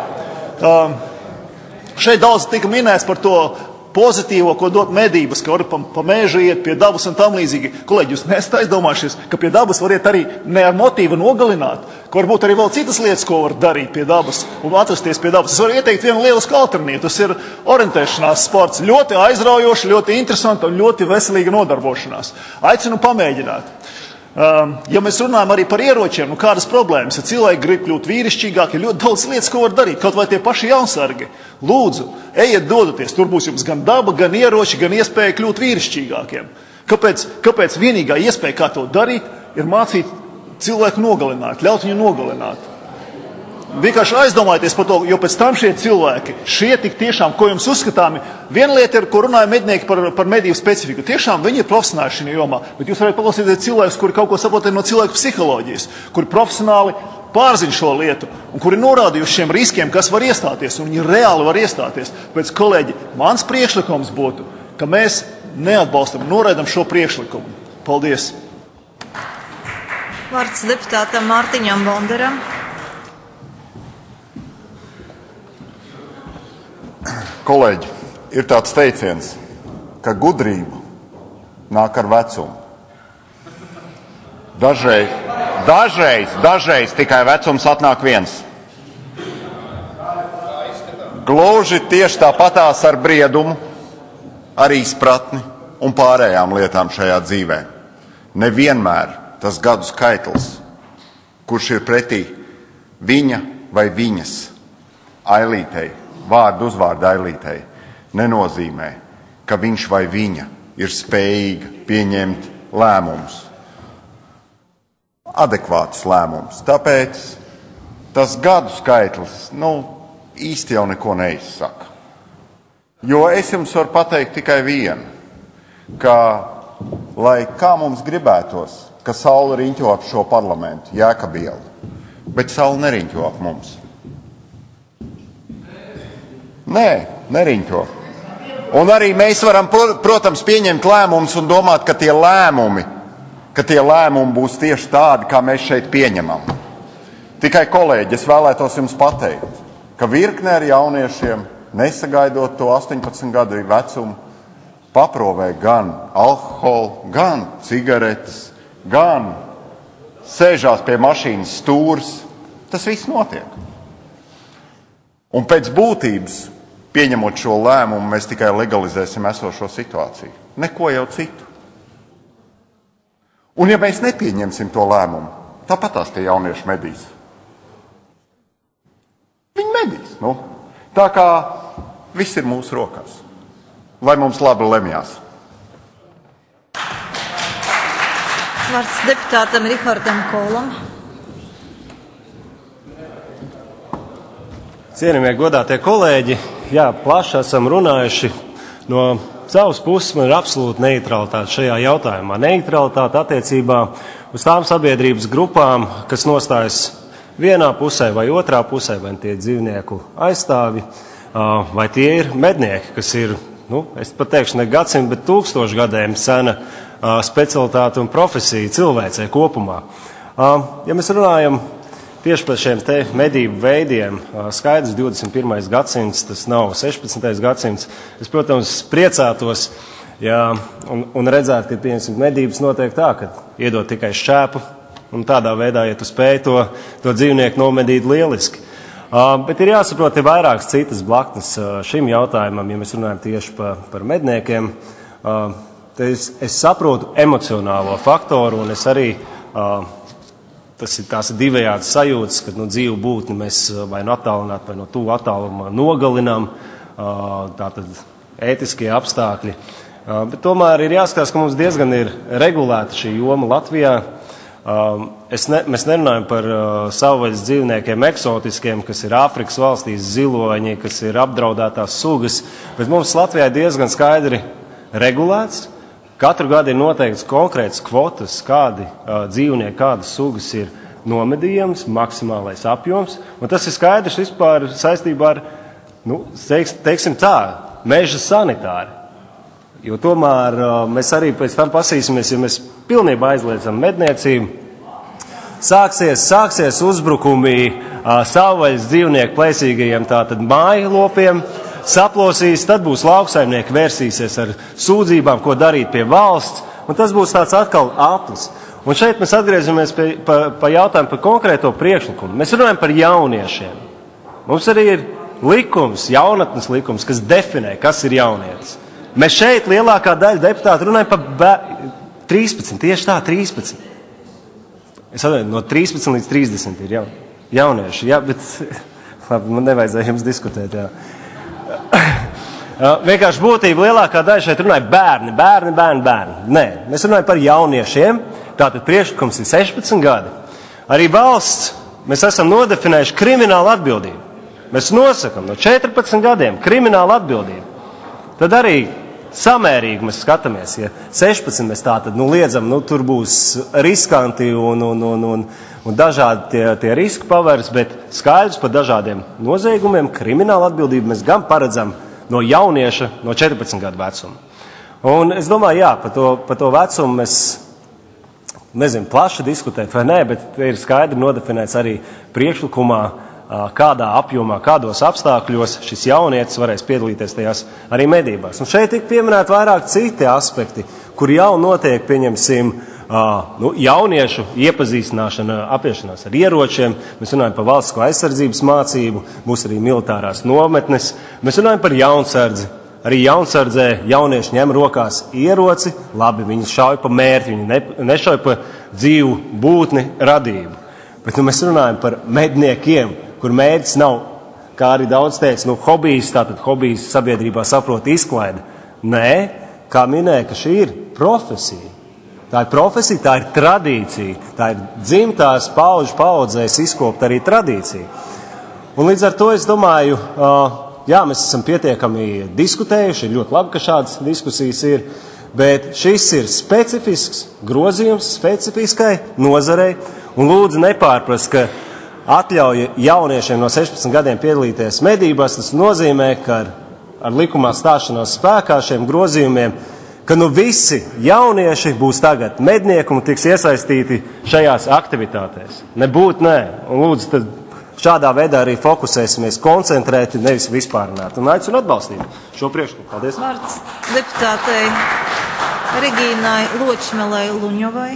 Um, šeit daudz tika minēts par to pozitīvo, ko dot medības, ka var pa, pa mēžu iet pie dabas un tam līdzīgi. Kolēģi, jūs nesat aizdomājušies, ka pie dabas var iet arī ne ar motīvu nogalināt, ka varbūt arī vēl citas lietas, ko var darīt pie dabas un atrasties pie dabas. Es varu ieteikt vienu lielisku alternatīvu. Tas ir orientēšanās sports. Ļoti aizraujoši, ļoti interesanti un ļoti veselīga nodarbošanās. Aicinu pamēģināt. Um, ja mēs runājam arī par ieročiem, nu kādas problēmas, ja cilvēki grib kļūt vīrišķīgāk, ir ļoti daudz lietas, ko var darīt, kaut vai tie paši jaunsargi. Lūdzu, ejiet, dodaties, tur būs jums gan daba, gan ieroči, gan iespēja kļūt vīrišķīgākiem. Kāpēc, kāpēc vienīgā iespēja, kā to darīt, ir mācīt cilvēku nogalināt, ļaut viņu nogalināt? Vienkārši aizdomājieties par to, jo pēc tam šie cilvēki, šie tik tiešām, ko jums uzskatāmi, viena lieta ir, ko runāja mednieki par, par medību specifiku. Tiešām viņi ir profesionāli šajā jomā, bet jūs varat paklausīties cilvēkus, kuri kaut ko saprot no cilvēku psiholoģijas, kuri profesionāli pārzina šo lietu un kuri norādījuši šiem riskiem, kas var iestāties, un viņi reāli var iestāties. Pēc kolēģi, mans priekšlikums būtu, ka mēs neatbalstam, noraidam šo priekšlikumu. Paldies! Vārds deputātam Mārtiņam Bonderam. Kolēģi, ir tāds teiciens, ka gudrība nāk ar vecumu. Dažreiz, dažreiz, dažreiz tikai vecums atnāk viens. Gluži tieši tāpatās ar briedumu, ar izpratni un pārējām lietām šajā dzīvē. Nevienmēr tas gadu skaitlis, kurš ir pretī viņa vai viņas ailītei, vārdu uzvārdu ailītei, nenozīmē, ka viņš vai viņa ir spējīga pieņemt lēmumus, adekvātus lēmumus. Tāpēc tas gadu skaitlis, nu, īsti jau neko neizsaka. Jo es jums varu pateikt tikai vienu, ka, lai kā mums gribētos, ka saule riņķo ap šo parlamentu, Jēkabielu, bet saule neriņķo ap mums. Nē, neriņķo. Un arī mēs varam, protams, pieņemt lēmumus un domāt, ka tie lēmumi, ka tie lēmumi būs tieši tādi, kā mēs šeit pieņemam. Tikai, kolēģi, es vēlētos jums pateikt, ka virkne ar jauniešiem, nesagaidot to astoņpadsmit gadu vecumu, paprovē gan alkoholu, gan cigaretes, gan sēžās pie mašīnas stūres. Tas viss notiek. Un pēc būtības, pieņemot šo lēmumu, mēs tikai legalizēsim esošo situāciju. Neko jau citu. Un ja mēs nepieņemsim to lēmumu, tāpat tās tie jaunieši medīs. Viņi medīs, nu. Tā kā viss ir mūsu rokās. Lai mums labi lemjās. Vārds deputātam Rihardam Kolam. Cienījamie godātie kolēģi, jā, plaši esam runājuši. No savas puses man ir absolūta neitralitāte šajā jautājumā. Neitralitāte attiecībā uz tām sabiedrības grupām, kas nostājas vienā pusē vai otrā pusē, vai tie dzīvnieku aizstāvi, vai tie ir mednieki, kas ir, nu, es pat teikšu, ne gadsimtu, bet tūkstošu gadiem sena specialitāte un profesija cilvēcei kopumā. Ja mēs runājam tieši par šiem te medību veidiem, skaidrs divdesmit pirmais gadsimts, tas nav sešpadsmitais gadsimts, es, protams, priecātos, ja, un, un redzētu, ka, piemēram, medības notiek tā, ka iedod tikai šķēpu, un tādā veidā, ja tu spēj to, to dzīvnieku nomedīt lieliski. Uh, bet ir jāsaprot, ir vairākas citas blaknes uh, šim jautājumam, ja mēs runājam tieši par, par medniekiem. Uh, es, es saprotu emocionālo faktoru, un es arī, uh, tas ir tās divējādas sajūtas, kad no dzīvu būtni mēs vai no attālināt, vai no tuvu attālumā nogalinām, uh, tātad ētiskie apstākļi. Uh, bet tomēr ir jāskatās, ka mums diezgan ir regulēta šī joma Latvijā. Uh, es ne, mēs nerunājam par uh, savvaļas dzīvniekiem eksotiskiem, kas ir Āfrikas valstīs ziloņi, kas ir apdraudētās sugas, bet mums Latvijā ir diezgan skaidri regulēts. Katru gadu ir noteikts konkrēts kvotas, kādi uh, dzīvnieki, kādas sugas ir nomedījams, maksimālais apjoms, un tas ir skaidrs vispār saistībā ar, nu, teiks, teiksim tā, meža sanitāri. Jo tomēr mēs arī pēc tam pasīsimies, ja mēs pilnībā aizliedzam medniecību, sāksies, sāksies uzbrukumi savvaļas dzīvnieku plēsīgajiem tātad mājlopiem, saplosīs, tad būs lauksaimnieki vērsīsies ar sūdzībām, ko darīt pie valsts, un tas būs tāds atkal aplis. Un šeit mēs atgriežamies pie, pa, pa jautājumu par konkrēto priekšlikumu. Mēs runājam par jauniešiem. Mums arī ir likums, jaunatnes likums, kas definē, kas ir jaunietis. Mēs šeit lielākā daļa deputātu runājam par bē... trīspadsmit, tieši tā, trīspadsmit. Es atveju, no trīspadsmit līdz trīsdesmit ir jau, jaunieši, jā, bet labi, man nevajadzēja jums diskutēt, jā. Vienkārši būtība lielākā daļa šeit runāja bērni, bērni, bērni, bērni. Nē, mēs runājam par jauniešiem, tātad priekšlikums ir sešpadsmit gadi. Arī valsts, mēs esam nodefinējuši kriminālu atbildību. Mēs nosakam no četrpadsmit gadiem kriminālu atbildību. Tad arī samērīgi mēs skatāmies, ja sešpadsmit mēs tā tad nu, liedzam, nu, tur būs riskanti un, un, un, un, un dažādi tie, tie riski pavērs, bet skaidrs par dažādiem noziegumiem, krimināla atbildību mēs gan paredzam no jaunieša, no četrpadsmit gadu vecuma. Un es domāju, jā, par to, par to vecumu mēs, nezinu, plaši diskutēt vai nē, bet ir skaidri nodefinēts arī priekšlikumā, kādā apjomā, kādos apstākļos šis jaunietis varēs piedalīties tajās arī medībās. Un šeit tik pieminēt vairāk citi aspekti, kur jau notiek, pieņemsim, nu, jauniešu iepazīstināšana, apiešanās ar ieročiem, mēs runājam par valstisko aizsardzības mācību, būs arī militārās nometnes, mēs runājam par jaunsardzi. Arī jaunsardzē jaunieši ņem rokās ieroci, labi, viņi šauj pa mērķi, viņi ne, nešauj pa dzīvu būtni radību. Bet nu, mēs runājam par medniekiem, kur mērķis nav, kā arī daudz teica, nu, hobijs, tātad hobijs sabiedrībā saprot izklaide. Nē, kā minēja, ka šī ir profesija. Tā ir profesija, tā ir tradīcija, tā ir dzimtās paudžu paudzēs izkopt arī tradīcija. Un līdz ar to es domāju, jā, mēs esam pietiekami diskutējuši, ir ļoti labi, ka šādas diskusijas ir, bet šis ir specifisks grozījums specifiskai nozarei, un lūdzu nepārprast, ka atļauja jauniešiem no sešpadsmit gadiem piedalīties medībās, tas nozīmē, ka ar, ar likumā stāšanos spēkā šiem grozījumiem, ka nu visi jaunieši būs tagad mednieki un tiks iesaistīti šajās aktivitātēs. Nebūt nē. Un lūdzu, tad šādā veidā arī fokusēsimies koncentrēti, nevis vispārināt. Un aicinu atbalstīt šo priekšlikumu. Paldies. Vārds deputātei Regīnai Ločmelei Luņovai.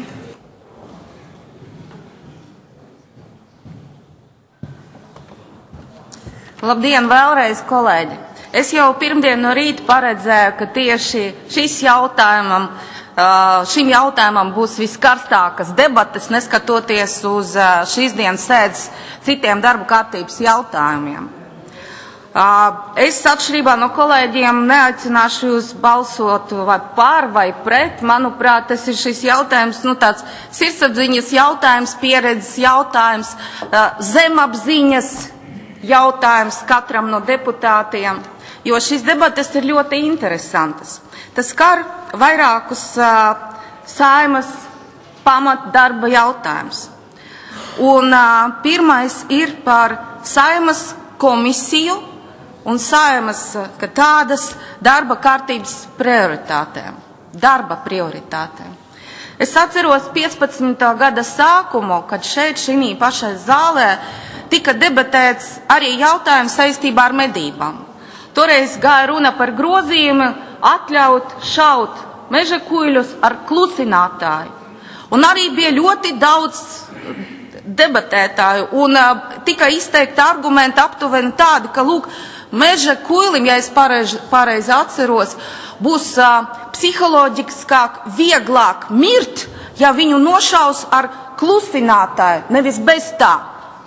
Labdien vēlreiz, kolēģi! Es jau pirmdien no rīta paredzēju, ka tieši šis jautājumam, šim jautājumam būs viskarstākas debates, neskatoties uz šīs dienas sēdes citiem darba kārtības jautājumiem. Es atšķirībā no kolēģiem neaicināšu jūs balsot vai par vai pret. Manuprāt, tas ir šis jautājums, nu tāds sirdsapziņas jautājums, pieredzes jautājums, zemapziņas jautājums katram no deputātiem. Jo šīs debates ir ļoti interesantas. Tas skar vairākus uh, Saeimas pamatdarba jautājums. Un uh, pirmais ir par Saeimas komisiju un Saeimas uh, tādas darba kārtības prioritātēm, darba prioritātēm. Es atceros piecpadsmitā gada sākumu, kad šeit šī pašai zālē tika debatēts arī jautājums saistībā ar medībām. Toreiz gāja runa par grozījumu atļaut šaut meža kuļus ar klusinātāju. Un arī bija ļoti daudz debatētāju un uh, tika izteikti argumenti aptuveni tādi, ka, lūk, meža kuilim, ja es pareizi, pareizi atceros, būs uh, psiholoģiskāk, vieglāk mirt, ja viņu nošaus ar klusinātāju, nevis bez tā.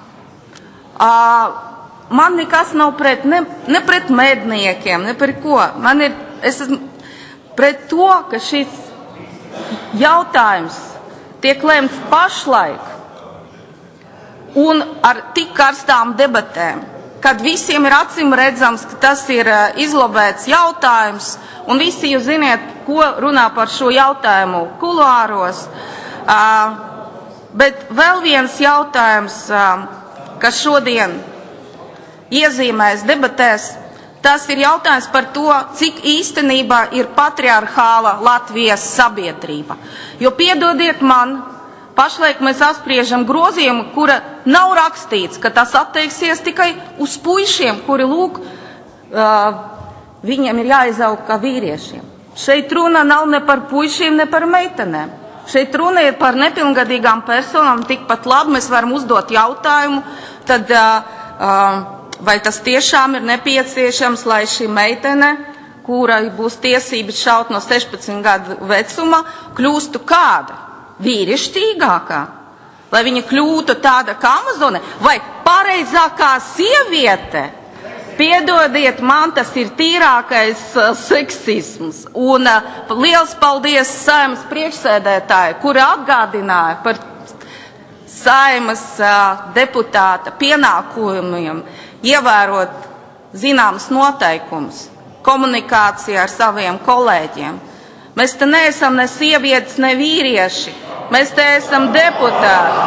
Uh, Man nekas nav pret, ne, ne pret medniekiem, ne par ko. Man ir, es esmu pret to, ka šis jautājums tiek lemts pašlaik un ar tik karstām debatēm, kad visiem ir acīm redzams, ka tas ir izlobēts jautājums, un visi jūs ziniet, ko runā par šo jautājumu kuluāros. Uh, bet vēl viens jautājums, uh, kas šodien iezīmēs debatēs, tas ir jautājums par to, cik īstenībā ir patriarchāla Latvijas sabiedrība. Jo piedodiet man, pašlaik mēs apspriežam grozījumu, kura nav rakstīts, ka tas attieksies tikai uz puišiem, kuri lūk, uh, viņiem ir jāizaug kā vīriešiem. Šeit runa nav ne par puišiem, ne par meitenēm. Šeit runa ir par nepilngadīgām personām, tikpat labi mēs varam uzdot jautājumu, tad uh, uh, vai tas tiešām ir nepieciešams, lai šī meitene, kurai būs tiesības šaut no sešpadsmit gadu vecuma, kļūstu kāda? Vīrišķīgākā? Lai viņa kļūtu tāda kā Amazone? Vai pareizākā sieviete? Piedodiet, man tas ir tīrākais uh, seksisms. Un uh, liels paldies Saeimas priekšsēdētāji, kura atgādināja par Saeimas uh, deputāta pienākumiem ievērot zināmas noteikumus, komunikācijā ar saviem kolēģiem. Mēs te neesam ne sievietes, ne vīrieši. Mēs te esam deputāti.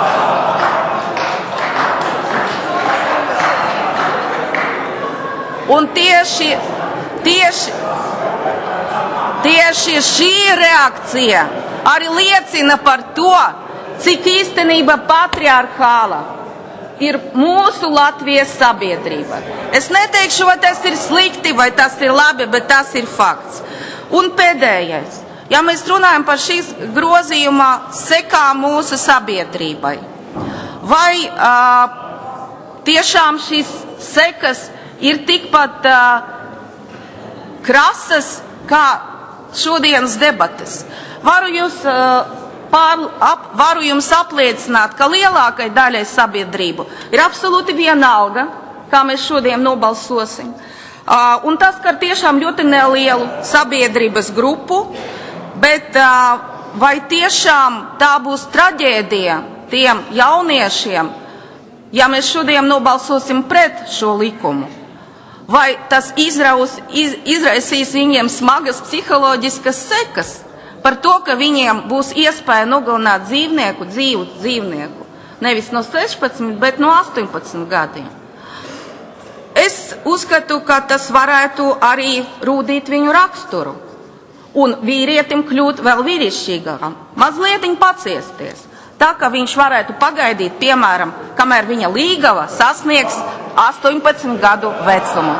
Un tieši, tieši, tieši šī reakcija arī liecina par to, cik īstenība patriarchāla ir mūsu Latvijas sabiedrība. Es neteikšu, vai tas ir slikti, vai tas ir labi, bet tas ir fakts. Un pēdējais. Ja mēs runājam par šīs grozījumā sekām mūsu sabiedrībai, vai uh, tiešām šīs sekas ir tikpat uh, krasas kā šodienas debates? Varu jūs... Uh, Pār, ap, varu jums apliecināt, ka lielākai daļai sabiedrību ir absolūti vienalga, kā mēs šodien nobalsosim. Uh, un tas skar tiešām ļoti nelielu sabiedrības grupu, bet uh, vai tiešām tā būs traģēdija tiem jauniešiem, ja mēs šodien nobalsosim pret šo likumu? Vai tas izraus, iz, izraisīs viņiem smagas psiholoģiskas sekas par to, ka viņiem būs iespēja nogalināt dzīvnieku, dzīvu dzīvnieku, nevis no sešpadsmit, bet no astoņpadsmit gadiem? Es uzskatu, ka tas varētu arī rūdīt viņu raksturu un vīrietim kļūt vēl vīrišķīgākam, mazlietiņ paciesties, tā ka viņš varētu pagaidīt, piemēram, kamēr viņa līgava sasniegs astoņpadsmit gadu vecumu.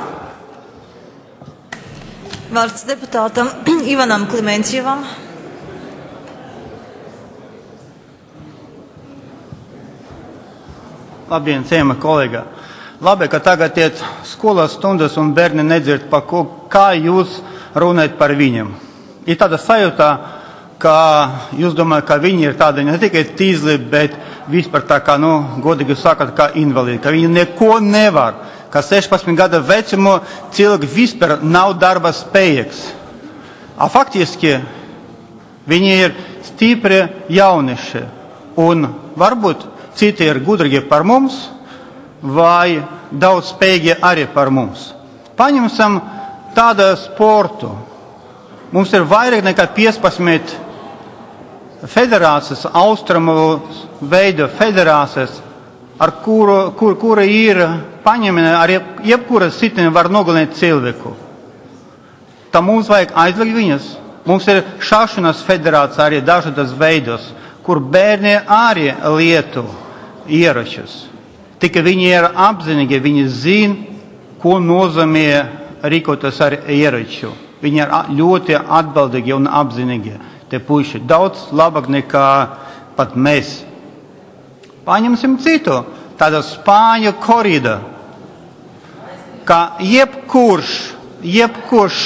Vārds deputātam Ivanam Klimenčievam. Labdien, ciema kolēģi! Labi, ka tagad iet skolās stundas un bērni nedzird, pa ko, kā jūs runājat par viņiem. Ir tāda sajūta, ka jūs domājat, ka viņi ir tādi ne tikai tīzli, bet vispār tā kā, nu, godīgi sakot, kā invalīdi, ka viņi neko nevar, ka sešpadsmit gadu vecumu cilvēki vispār nav darba spējīgs. A faktiski viņi ir stipri jaunieši un varbūt citi ir gudrīgi par mums, vai daudz spējīgi arī par mums. Paņemsim tādu sportu. Mums ir vairāk nekā piecpadsmit federācijas, austrumu veidu federācijas, ar kuru, kur, kura ir paņemina, ar jebkura sitienu var nogalināt cilvēku. Tā mums vajag aizliegt viņas. Mums ir šaušanas federācija arī dažādas veidos, kur bērni arī lieto ieročus. Tikai viņi ir apzinīgi, viņi zina, ko nozīmē rīkoties ar ieroču. Viņi ir ļoti atbildīgi un apzinīgi. Te puiši daudz labāk nekā pat mēs. Paņemsim citu, tādu Spāņu koridu, ka jebkurš, jebkurš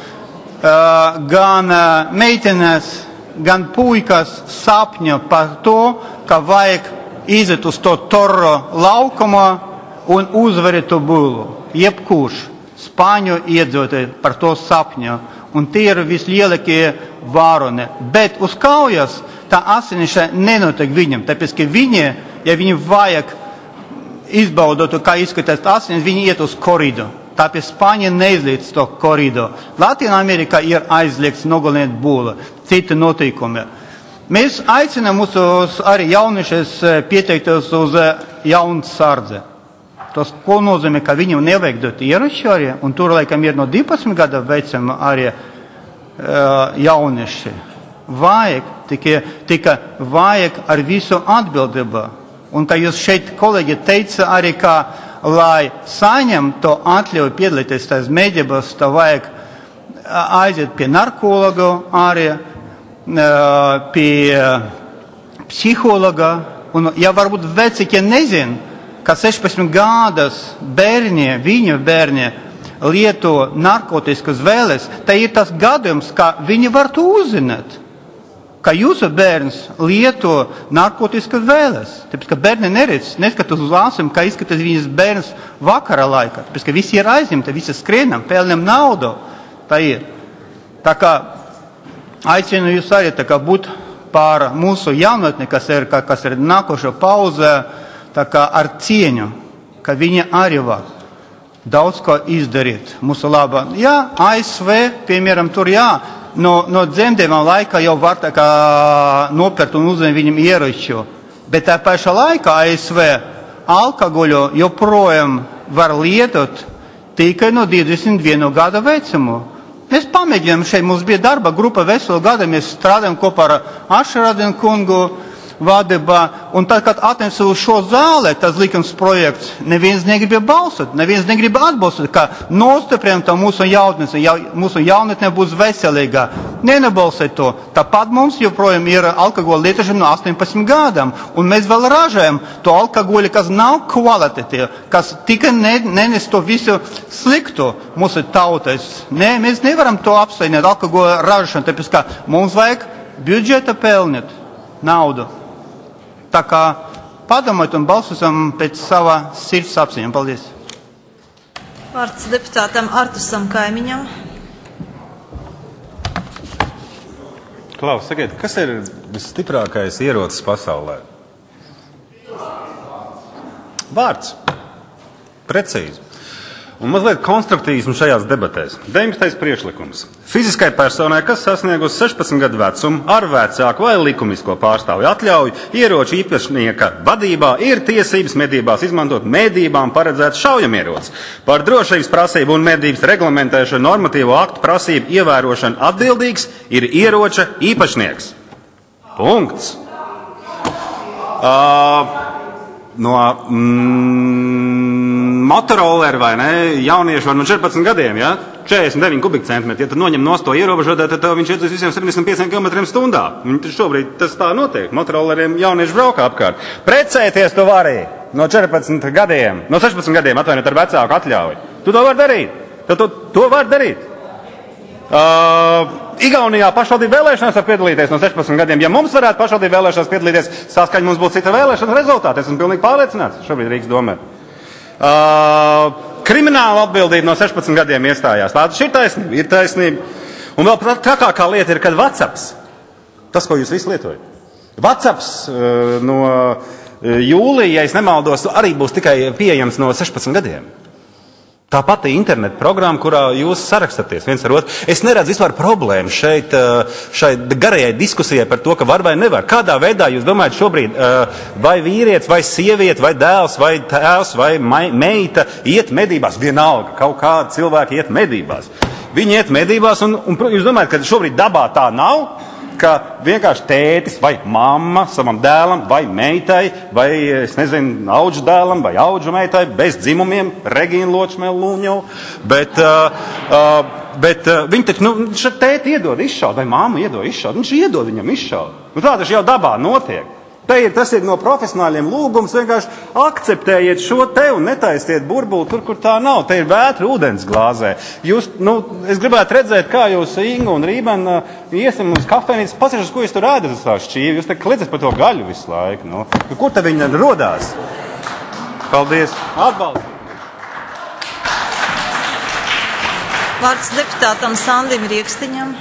uh, gan uh, meitenes, gan puikas sapņo par to, ka vajag iziet uz to torro laukumu un uzvarēt to būlu. Jebkurš Spāņu iedzīvotāji par to sapņo. Un tie ir vislielākie varoni. Bet uz kaujas tā asiniša nenotiek viņam. Tāpēc, ka viņi, ja viņi vajag izbaudot, kā izskatās asinis, viņi iet uz koridu. Tāpēc Spāņa neizliedz to koridu. Latvijā Amerikā ir aizliegts nogalināt būlu. Citi noteikumi. Mēs aicinām mūsu arī jauniešus pieteiktos uz jaunsardzi. Tas, ko nozīmē, ka viņam nevajag dot ieroči arī, un tur laikam ir no divpadsmit gadu vecuma arī uh, jaunieši. Vajag, tikai, tikai vajag ar visu atbildību. Un kā jūs šeit, kolēģi, teica arī, ka, lai saņem to atļauju piedalīties tās mēģībās, tā vajag aiziet pie narkologu arī, pie psihologa, un ja varbūt vecāki nezin, ka sešpadsmit gadus bērni, viņu bērni lieto narkotiskas vēles, tad ir tas gadījums, ka viņi var to uzzināt, ka jūsu bērns lieto narkotiskas vēles. Tāpēc, ka bērni neredz, neskatās uz āsim, kā izskatās viņas bērns vakara laikā. Tāpēc, ka visi ir aizņemti, visi skrienam, pelnam naudu. Tā ir. Tā kā aicinu jūs arī tā kā būt par mūsu jaunatni, kas ir, kas ir nākošo pauzē, tā kā ar cieņu, ka viņi arī var daudz ko izdarīt mūsu labā. Jā, A S V, piemēram, tur jā, no, no dzemdībām laikā jau var tā kā nopērt un uzņemt viņam ieroču, bet tā pašā laikā A S V alkohoļu joprojām var lietot tikai no divdesmit viena gada vecumu. Mēs pamēģinām šeit, mums bija darba grupa veselu gadu, mēs strādājam kopā ar Ašradinu kungu vadībā, un tad, kad atnesa uz šo zālē tas likums projekts, neviens negribēja balsot, neviens negribēja atbalstot, ka nostiprinām to mūsu jaunatni, ja mūsu jaunatne būs veselīgā. Nenebalsot to. Tāpat mums joprojām ir alkohola lietošana no astoņpadsmit gadām, un mēs vēl ražējam to alkoholi, kas nav kvalitatīva, kas tikai ne, nenes to visu sliktu mūsu tautais. Nē, mēs nevaram to apsaināt alkohola ražošanu, tāpēc, ka mums vajag budžeta pelnīt naudu. Tā kā padomājot un balsosim pēc sava sirds apziņām. Paldies! Vārds deputātam Artusam Kaimiņam. Klaus, sakiet, kas ir visstiprākais ierocis pasaulē? Vārds. Precīzi. Un mazliet konstruktīvismu šajās debatēs. deviņpadsmitais priekšlikums. Fiziskai personai, kas sasniegusi sešpadsmit gadu vecumu, ar vecāku vai likumisko pārstāvju atļauju, ieroču īpašnieka vadībā ir tiesības medībās izmantot medībām paredzēts šaujamierocis. Par drošības prasību un medības reglamentēšanu normatīvo aktu prasību ievērošanu atbildīgs ir ieroča īpašnieks. Punkts. Uh, No mm, Motorola vai ne, jaunieši var no četrpadsmit gadiem, ja, četrdesmit deviņi kubikcentimetri, ja tad noņem nost to ierobežotā, tad viņš iet uz visiem septiņdesmit pieciem kilometriem stundā. Šobrīd tas tā notiek. Motoroleriem jaunieši brauka apkārt. Precēties tu vari no četrpadsmit gadiem, no sešpadsmit gadiem atvainot ar vecāku atļauju. Tu to vari darīt. Tu to, to vari darīt. Uh, Igaunijā pašvaldību vēlēšanās var piedalīties no sešpadsmit gadiem. Ja mums varētu pašvaldību vēlēšanās piedalīties, saskaņa mums būtu cita vēlēšana rezultāti. Esmu pilnīgi pārliecināts šobrīd Rīgas domē. Uh, krimināla atbildība no sešpadsmit gadiem iestājās. Tā ir taisnība, ir taisnība. Un vēl trakākā lieta ir, kad WhatsApps, tas, ko jūs visi lietojat. WhatsApps uh, no jūlija, ja es nemaldos, arī būs tikai pieejams no sešpadsmit gadiem. Tā pati interneta programma, kurā jūs sarakstaties viens ar otru. Es neredzu vispār problēmu šeit, šai garajai diskusijai par to, ka var vai nevar. Kādā veidā jūs domājat šobrīd, vai vīrietis, vai sieviete, vai dēls, vai tēvs, vai meita iet medībās? Vienalga, kaut kādi cilvēki iet medībās. Viņi iet medībās, un, un jūs domājat, ka šobrīd dabā tā nav? Ka vienkārši tētis vai mamma savam dēlam vai meitai vai, es nezinu, audžu dēlam vai audžu meitai bez dzimumiem, Regīna Ločmēl Lūņo, bet, uh, uh, bet uh, viņi taču, nu, tēti iedod izšaut, vai mamma iedod izšaut, viņš iedod viņam izšaut. Nu, tā taču jau dabā notiek. Te ir, tas ir no profesionāļiem lūgums, vienkārši akceptējiet šo te un netaisiet burbuli tur, kur tā nav. Te ir vētra ūdens glāzē. Jūs, nu, es gribētu redzēt, kā jūs, Inga un Rībena, iesim uz kafejnīcu, pasažas, ko jūs tur ēdat uz tā šķīvi. Jūs te kliedzat par to gaļu visu laiku. Nu. Kur te viņa rodās? Paldies. Atbalstu. Vārds deputātam Sandim Riekstiņam.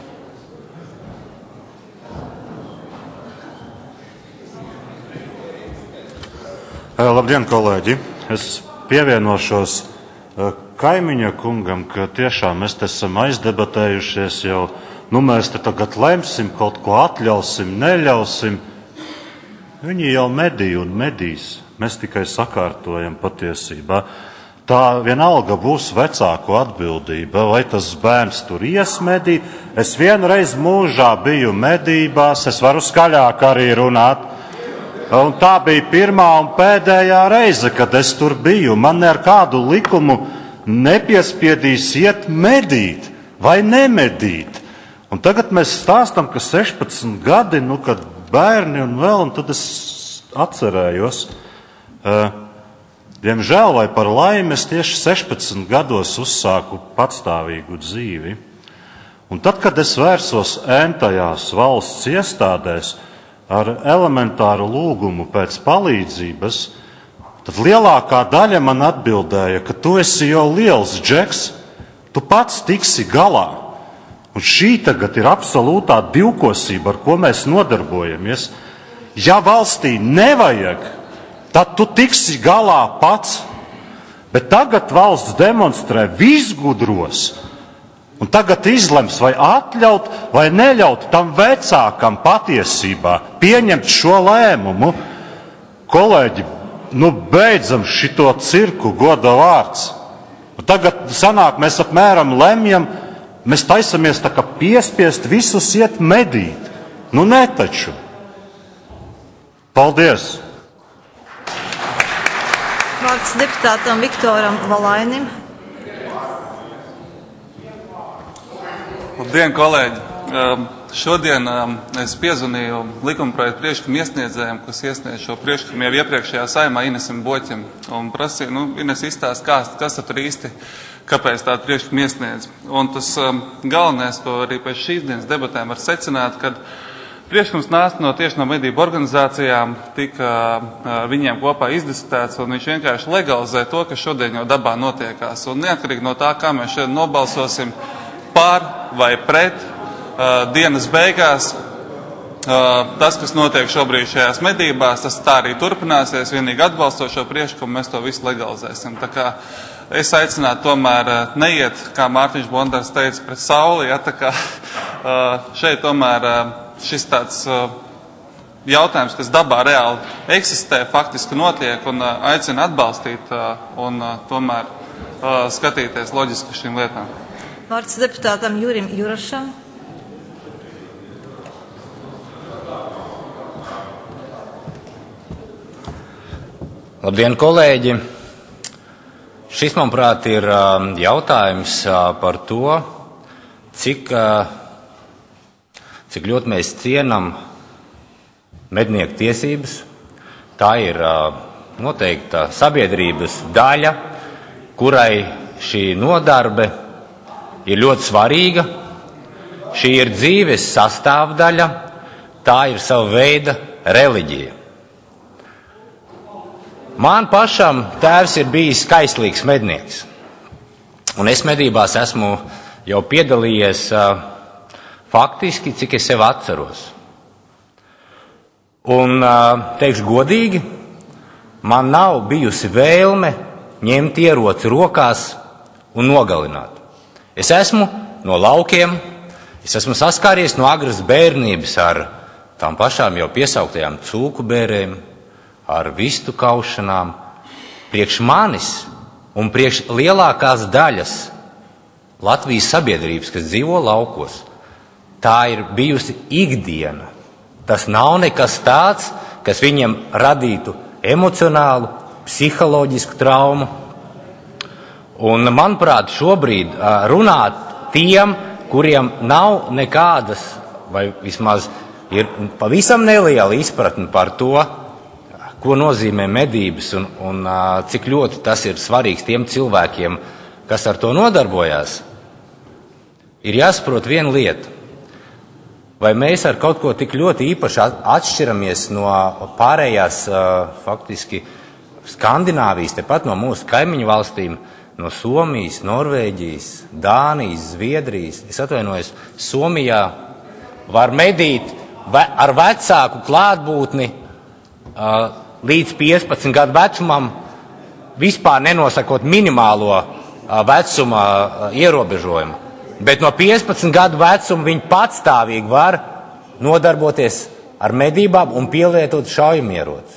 Labdien, kolēģi! Es pievienošos Kaimiņa kungam, ka tiešām mēs te esam aizdebatējušies jau, nu mēs te tagad lemsim, kaut ko atļausim, neļausim. Viņi jau medī un medīs, mēs tikai sakārtojam patiesībā. Tā vienalga būs vecāku atbildība, vai tas bērns tur ies medīt. Es vienreiz mūžā biju medībās, es varu skaļāk arī runāt. Un tā bija pirmā un pēdējā reize, kad es tur biju. Man ar kādu likumu nepiespiedīs iet medīt vai nemedīt. Un tagad mēs stāstam, ka sešpadsmit gadi, nu, kad bērni un vēl, un tad es atcerējos. Diemžēl vai par laimi es tieši sešpadsmit gados uzsāku patstāvīgu dzīvi. Un tad, kad es vērsos ēntajās valsts iestādēs, ar elementāru lūgumu pēc palīdzības, tad lielākā daļa man atbildēja, ka tu esi jau liels džeks, tu pats tiksi galā. Un šī tagad ir absolūtā divkosība, ar ko mēs nodarbojamies. Ja valstī nevajag, tad tu tiksi galā pats. Bet tagad valsts demonstrē visgudros. Un tagad izlems, vai atļaut, vai neļaut tam vecākam patiesībā pieņemt šo lēmumu. Kolēģi, nu beidzam šito cirku, goda vārds. Un tagad sanāk, mēs apmēram lemjam, mēs taisamies tā kā piespiest visus iet medīt. Nu ne taču. Paldies! Vārds deputātam Viktoram Valainim. Labdien, kolēģi! Šodien es piezvanīju likumprojektu priekšlikumu iesniedzējiem, kas iesniedz šo priekšlikumu jau iepriekšējā saimā Inesim Boķim, un prasīju, nu, Ines izstāst, kā, kas tur īsti, kāpēc tādu priekšlikumu iesniedz. Un tas galvenais, ko arī pēc šīs dienas debatēm var secināt, kad Priekšlikums nāca no tieši no medību organizācijām, tika uh, viņiem kopā izdiskutēts, un viņš vienkārši legalizē to, kas šodien jau dabā notiekās. Un neatkarīgi no tā, kā mēs šodien nobalsosim pār vai pret, uh, dienas beigās, uh, tas, kas notiek šobrīd šajās medībās, tas tā arī turpināsies. Vienīgi atbalstot šo priekšlikumu, mēs to visu legalizēsim. Tā kā es aicinātu tomēr neiet, kā Mārtiņš Bondars teica, pret sauli. Ja, tā kā šeit tomēr šis tāds jautājums, kas dabā reāli eksistē, faktiski notiek un aicina atbalstīt un tomēr skatīties loģiski šīm lietām. Vārds deputātam Jurim Jurašam. Labdien, kolēģi! Šis, manuprāt, ir jautājums par to, cik, cik ļoti mēs cienam mednieku tiesības. Tā ir noteikta sabiedrības daļa, kurai šī nodarbe ir ļoti svarīga. Šī ir dzīves sastāvdaļa, tā ir sava veida reliģija. Man pašam tēvs ir bijis skaistlīgs mednieks, un es medībās esmu jau piedalījies uh, faktiski, cik es sev atceros. Un, uh, teikšu godīgi, man nav bijusi vēlme ņemt ieroci rokās un nogalināt. Es esmu no laukiem, es esmu saskāries no agras bērnības ar tām pašām jau piesauktajām cūku bērēm, ar vistu kaušanām. Priekš manis un priekš lielākās daļas Latvijas sabiedrības, kas dzīvo laukos, tā ir bijusi ikdiena. Tas nav nekas tāds, kas viņiem radītu emocionālu, psiholoģisku traumu. Un, manuprāt, šobrīd runāt tiem, kuriem nav nekādas, vai vismaz ir pavisam neliela izpratne par to, ko nozīmē medības un, un cik ļoti tas ir svarīgs tiem cilvēkiem, kas ar to nodarbojās, ir jāsaprot viena lieta. Vai mēs ar kaut ko tik ļoti īpaši atšķiramies no pārējās faktiski Skandināvijas, tepat no mūsu kaimiņu valstīm, no Somijas, Norvēģijas, Dānijas, Zviedrijas. Es atvainojos, Somijā var medīt ar vecāku klātbūtni līdz piecpadsmit gadu vecumam, vispār nenosakot minimālo vecuma ierobežojumu. Bet no piecpadsmit gadu vecuma viņi patstāvīgi var nodarboties ar medībām un pielietot šaujamieroci.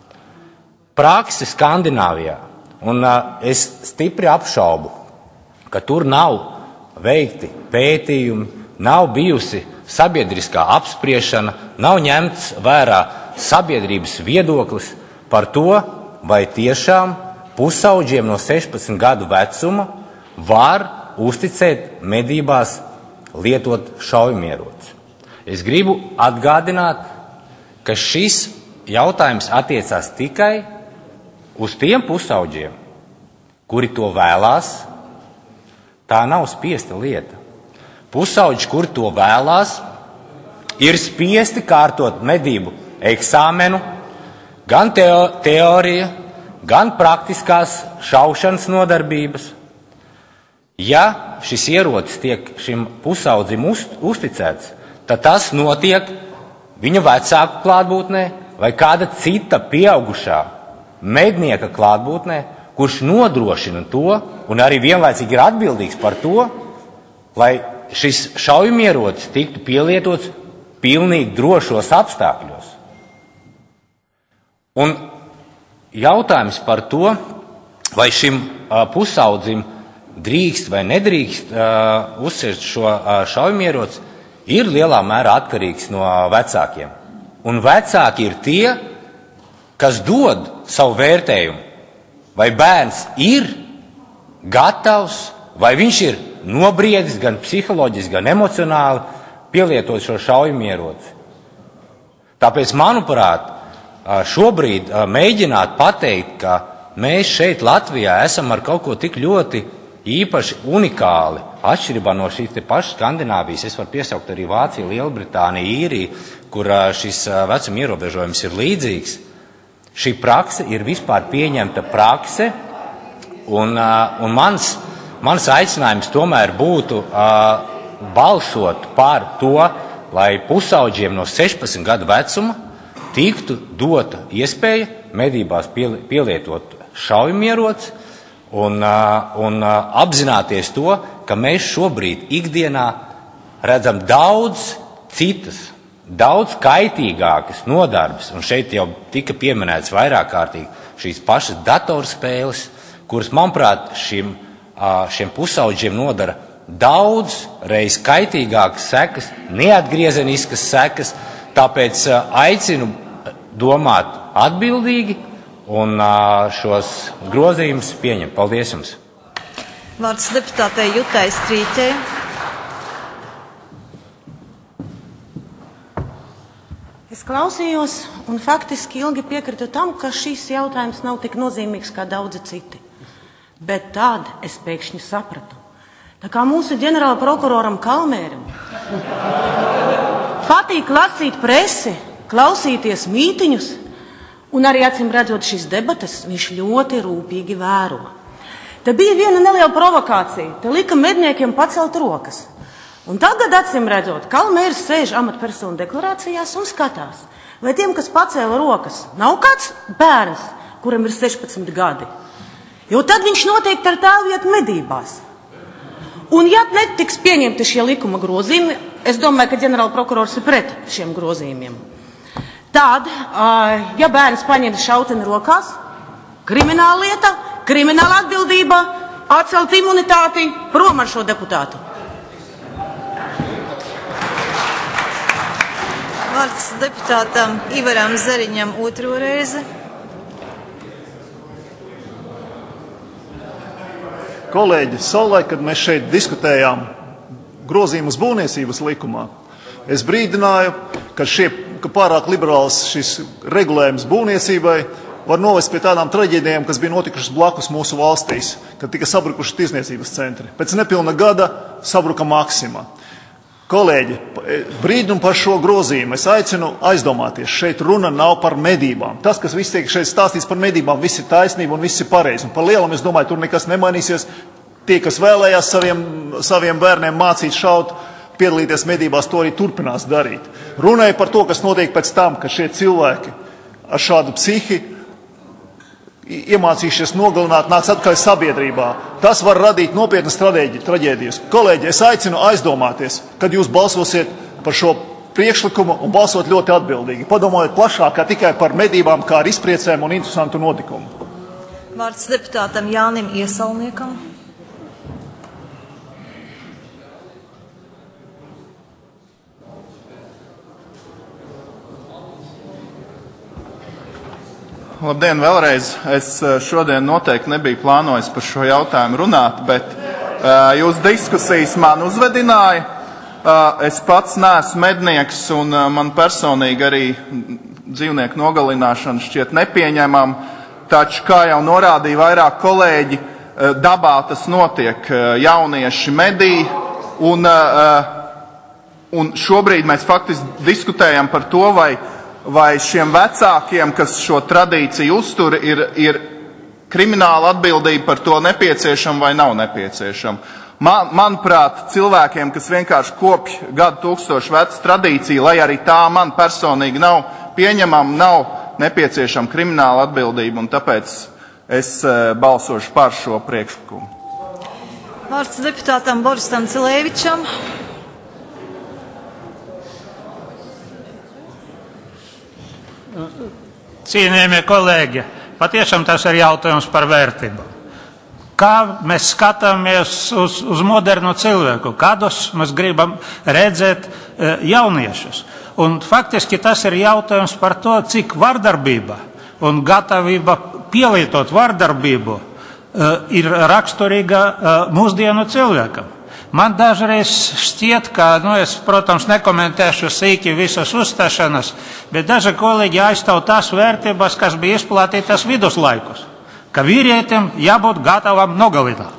Prakse Skandināvijā, un es stipri apšaubu, ka tur nav veikti pētījumi, nav bijusi sabiedriskā apspriešana, nav ņemts vērā sabiedrības viedoklis par to, vai tiešām pusauģiem no sešpadsmit gadu vecuma var uzticēt medībās lietot šaujamieroci. Es gribu atgādināt, ka šis jautājums attiecās tikai uz tiem pusauģiem, kuri to vēlās. Tā nav spiesta lieta. Pusauģi, kuri to vēlās, ir spiesti kārtot medību eksāmenu, gan teo, teorija, gan praktiskās šaušanas nodarbības. Ja šis ierocis tiek šim pusaudzim uz, uzticēts, tad tas notiek viņa vecāku klātbūtnē vai kāda cita pieaugušā mednieka klātbūtnē, kurš nodrošina to un arī vienlaicīgi ir atbildīgs par to, lai šis šaujamierocis tiktu pielietots pilnīgi drošos apstākļos. Un jautājums par to, vai šim uh, pusaudzim drīkst vai nedrīkst uh, uzsvērt šo uh, šaujamieroci, ir lielā mērā atkarīgs no uh, vecākiem. Un vecāki ir tie, kas dod savu vērtējumu, vai bērns ir gatavs, vai viņš ir nobriedis gan psiholoģiski, gan emocionāli pielietot šo šaujamieroci. Tāpēc, manuprāt, šobrīd mēģināt pateikt, ka mēs šeit Latvijā esam ar kaut ko tik ļoti īpaši unikāli, atšķirībā no šīs te pašas Skandināvijas, es varu piesaukt arī Vāciju, Lielbritāniju, Īriju, kur šis vecuma ierobežojums ir līdzīgs. Šī prakse ir vispār pieņemta prakse, un, un mans, mans aicinājums tomēr būtu uh, balsot par to, lai pusauģiem no sešpadsmit gadu vecuma tiktu dota iespēja medībās pielietot šaujamieroci un, un apzināties to, ka mēs šobrīd ikdienā redzam daudz citas, daudz kaitīgākas nodarbes, un šeit jau tika pieminēts vairāk kārtīgi šīs pašas datorspēles, kuras, manuprāt, šim, šiem pusauģiem nodara daudz reiz kaitīgākas sekas, neatgriezeniskas sekas, tāpēc aicinu domāt atbildīgi un šos grozījumus pieņemt. Paldies jums! Vārds deputātei Jutai Strīķei. Es klausījos un faktiski ilgi piekritu tam, ka šīs jautājums nav tik nozīmīgs kā daudzi citi. Bet tad es pēkšņi sapratu. Tā kā mūsu ģenerāla prokuroram Kalmēram patīk lasīt presi, klausīties mītiņus, un arī acīm redzot šīs debates, viņš ļoti rūpīgi vēro. Te bija viena neliela provokācija, te lika medniekiem pacelt rokas. Un tagad, acīm redzot, Kalmērs sēž amatpersonu deklarācijās un skatās, vai tiem, kas pacēla rokas, nav kāds bērns, kuram ir sešpadsmit gadi. Jo tad viņš noteikti ar tēvu iet medībās. Un ja netiks pieņemti šie likuma grozījumi, es domāju, ka ģenerāla prokurors ir pret šiem grozījumiem. Tad, ja bērns paņem šauteni rokās, krimināla lieta, krimināla atbildība, atcelt imunitāti, prom ar šo deputātu. Vārds deputātam Ivaram Zariņam otro reizi. Kolēģi, savulaik, kad mēs šeit diskutējām grozījumus būvniecības likumā, es brīdināju, ka, šie, ka pārāk liberāls šis regulējums būvniecībai var novest pie tādām traģēdijām, kas bija notikušas blakus mūsu valstīs, kad tika sabrukuši tirzniecības centri. Pēc nepilna gada sabruka Maksima. Kolēģi, brīdinu par šo grozījumu. Es aicinu aizdomāties. Šeit runa nav par medībām. Tas, kas viss tiek šeit stāstīts par medībām, viss ir taisnība un viss ir pareizi. Un par lielam, es domāju, tur nekas nemainīsies. Tie, kas vēlējās saviem, saviem bērniem mācīt šaut, piedalīties medībās, to arī turpinās darīt. Runāja par to, kas notiek pēc tam, ka šie cilvēki ar šādu psihi iemācījušies nogalināt, nāks atpakaļ sabiedrībā. Tas var radīt nopietnas traģēdijas. Kolēģi, es aicinu aizdomāties, kad jūs balsosiet par šo priekšlikumu un balsot ļoti atbildīgi. Padomājiet plašāk, kā tikai par medībām, kā ar izpriecēm un interesantu notikumu. Vārds deputātam Jānim Iesalniekam. Labdien vēlreiz. Es šodien noteikti nebiju plānojis par šo jautājumu runāt, bet uh, jūsu diskusijas man uzvedināja. Uh, es pats neesmu mednieks un uh, man personīgi arī dzīvnieku nogalināšana šķiet nepieņemama, taču, kā jau norādīja vairāk kolēģi, uh, dabā tas notiek. Uh, jaunieši medī un, uh, un šobrīd mēs faktiski diskutējam par to, vai vai šiem vecākiem, kas šo tradīciju uztur, ir, ir krimināla atbildība par to nepieciešama vai nav nepieciešama. Man, manuprāt, cilvēkiem, kas vienkārši kopj gadu tūkstošu vecu tradīciju, lai arī tā man personīgi nav pieņemama, nav nepieciešama krimināla atbildība, un tāpēc es balsošu par šo priekšlikumu. Vārds deputātam Borisam Cilēvičam. Cienījamie kolēģi, patiešām tas ir jautājums par vērtību. Kā mēs skatāmies uz, uz modernu cilvēku, kādus mēs gribam redzēt e, jauniešus. Un faktiski tas ir jautājums par to, cik vardarbība un gatavība pielietot vardarbību e, ir raksturīga e, mūsdienu cilvēkam. Man dažreiz šķiet, ka, nu, es, protams, nekomentēšu sīki visas uzstāšanas, bet daži kolēģi aizstāv tās vērtības, kas bija izplatītas viduslaikus, ka vīrietim jābūt gatavam nogalināt.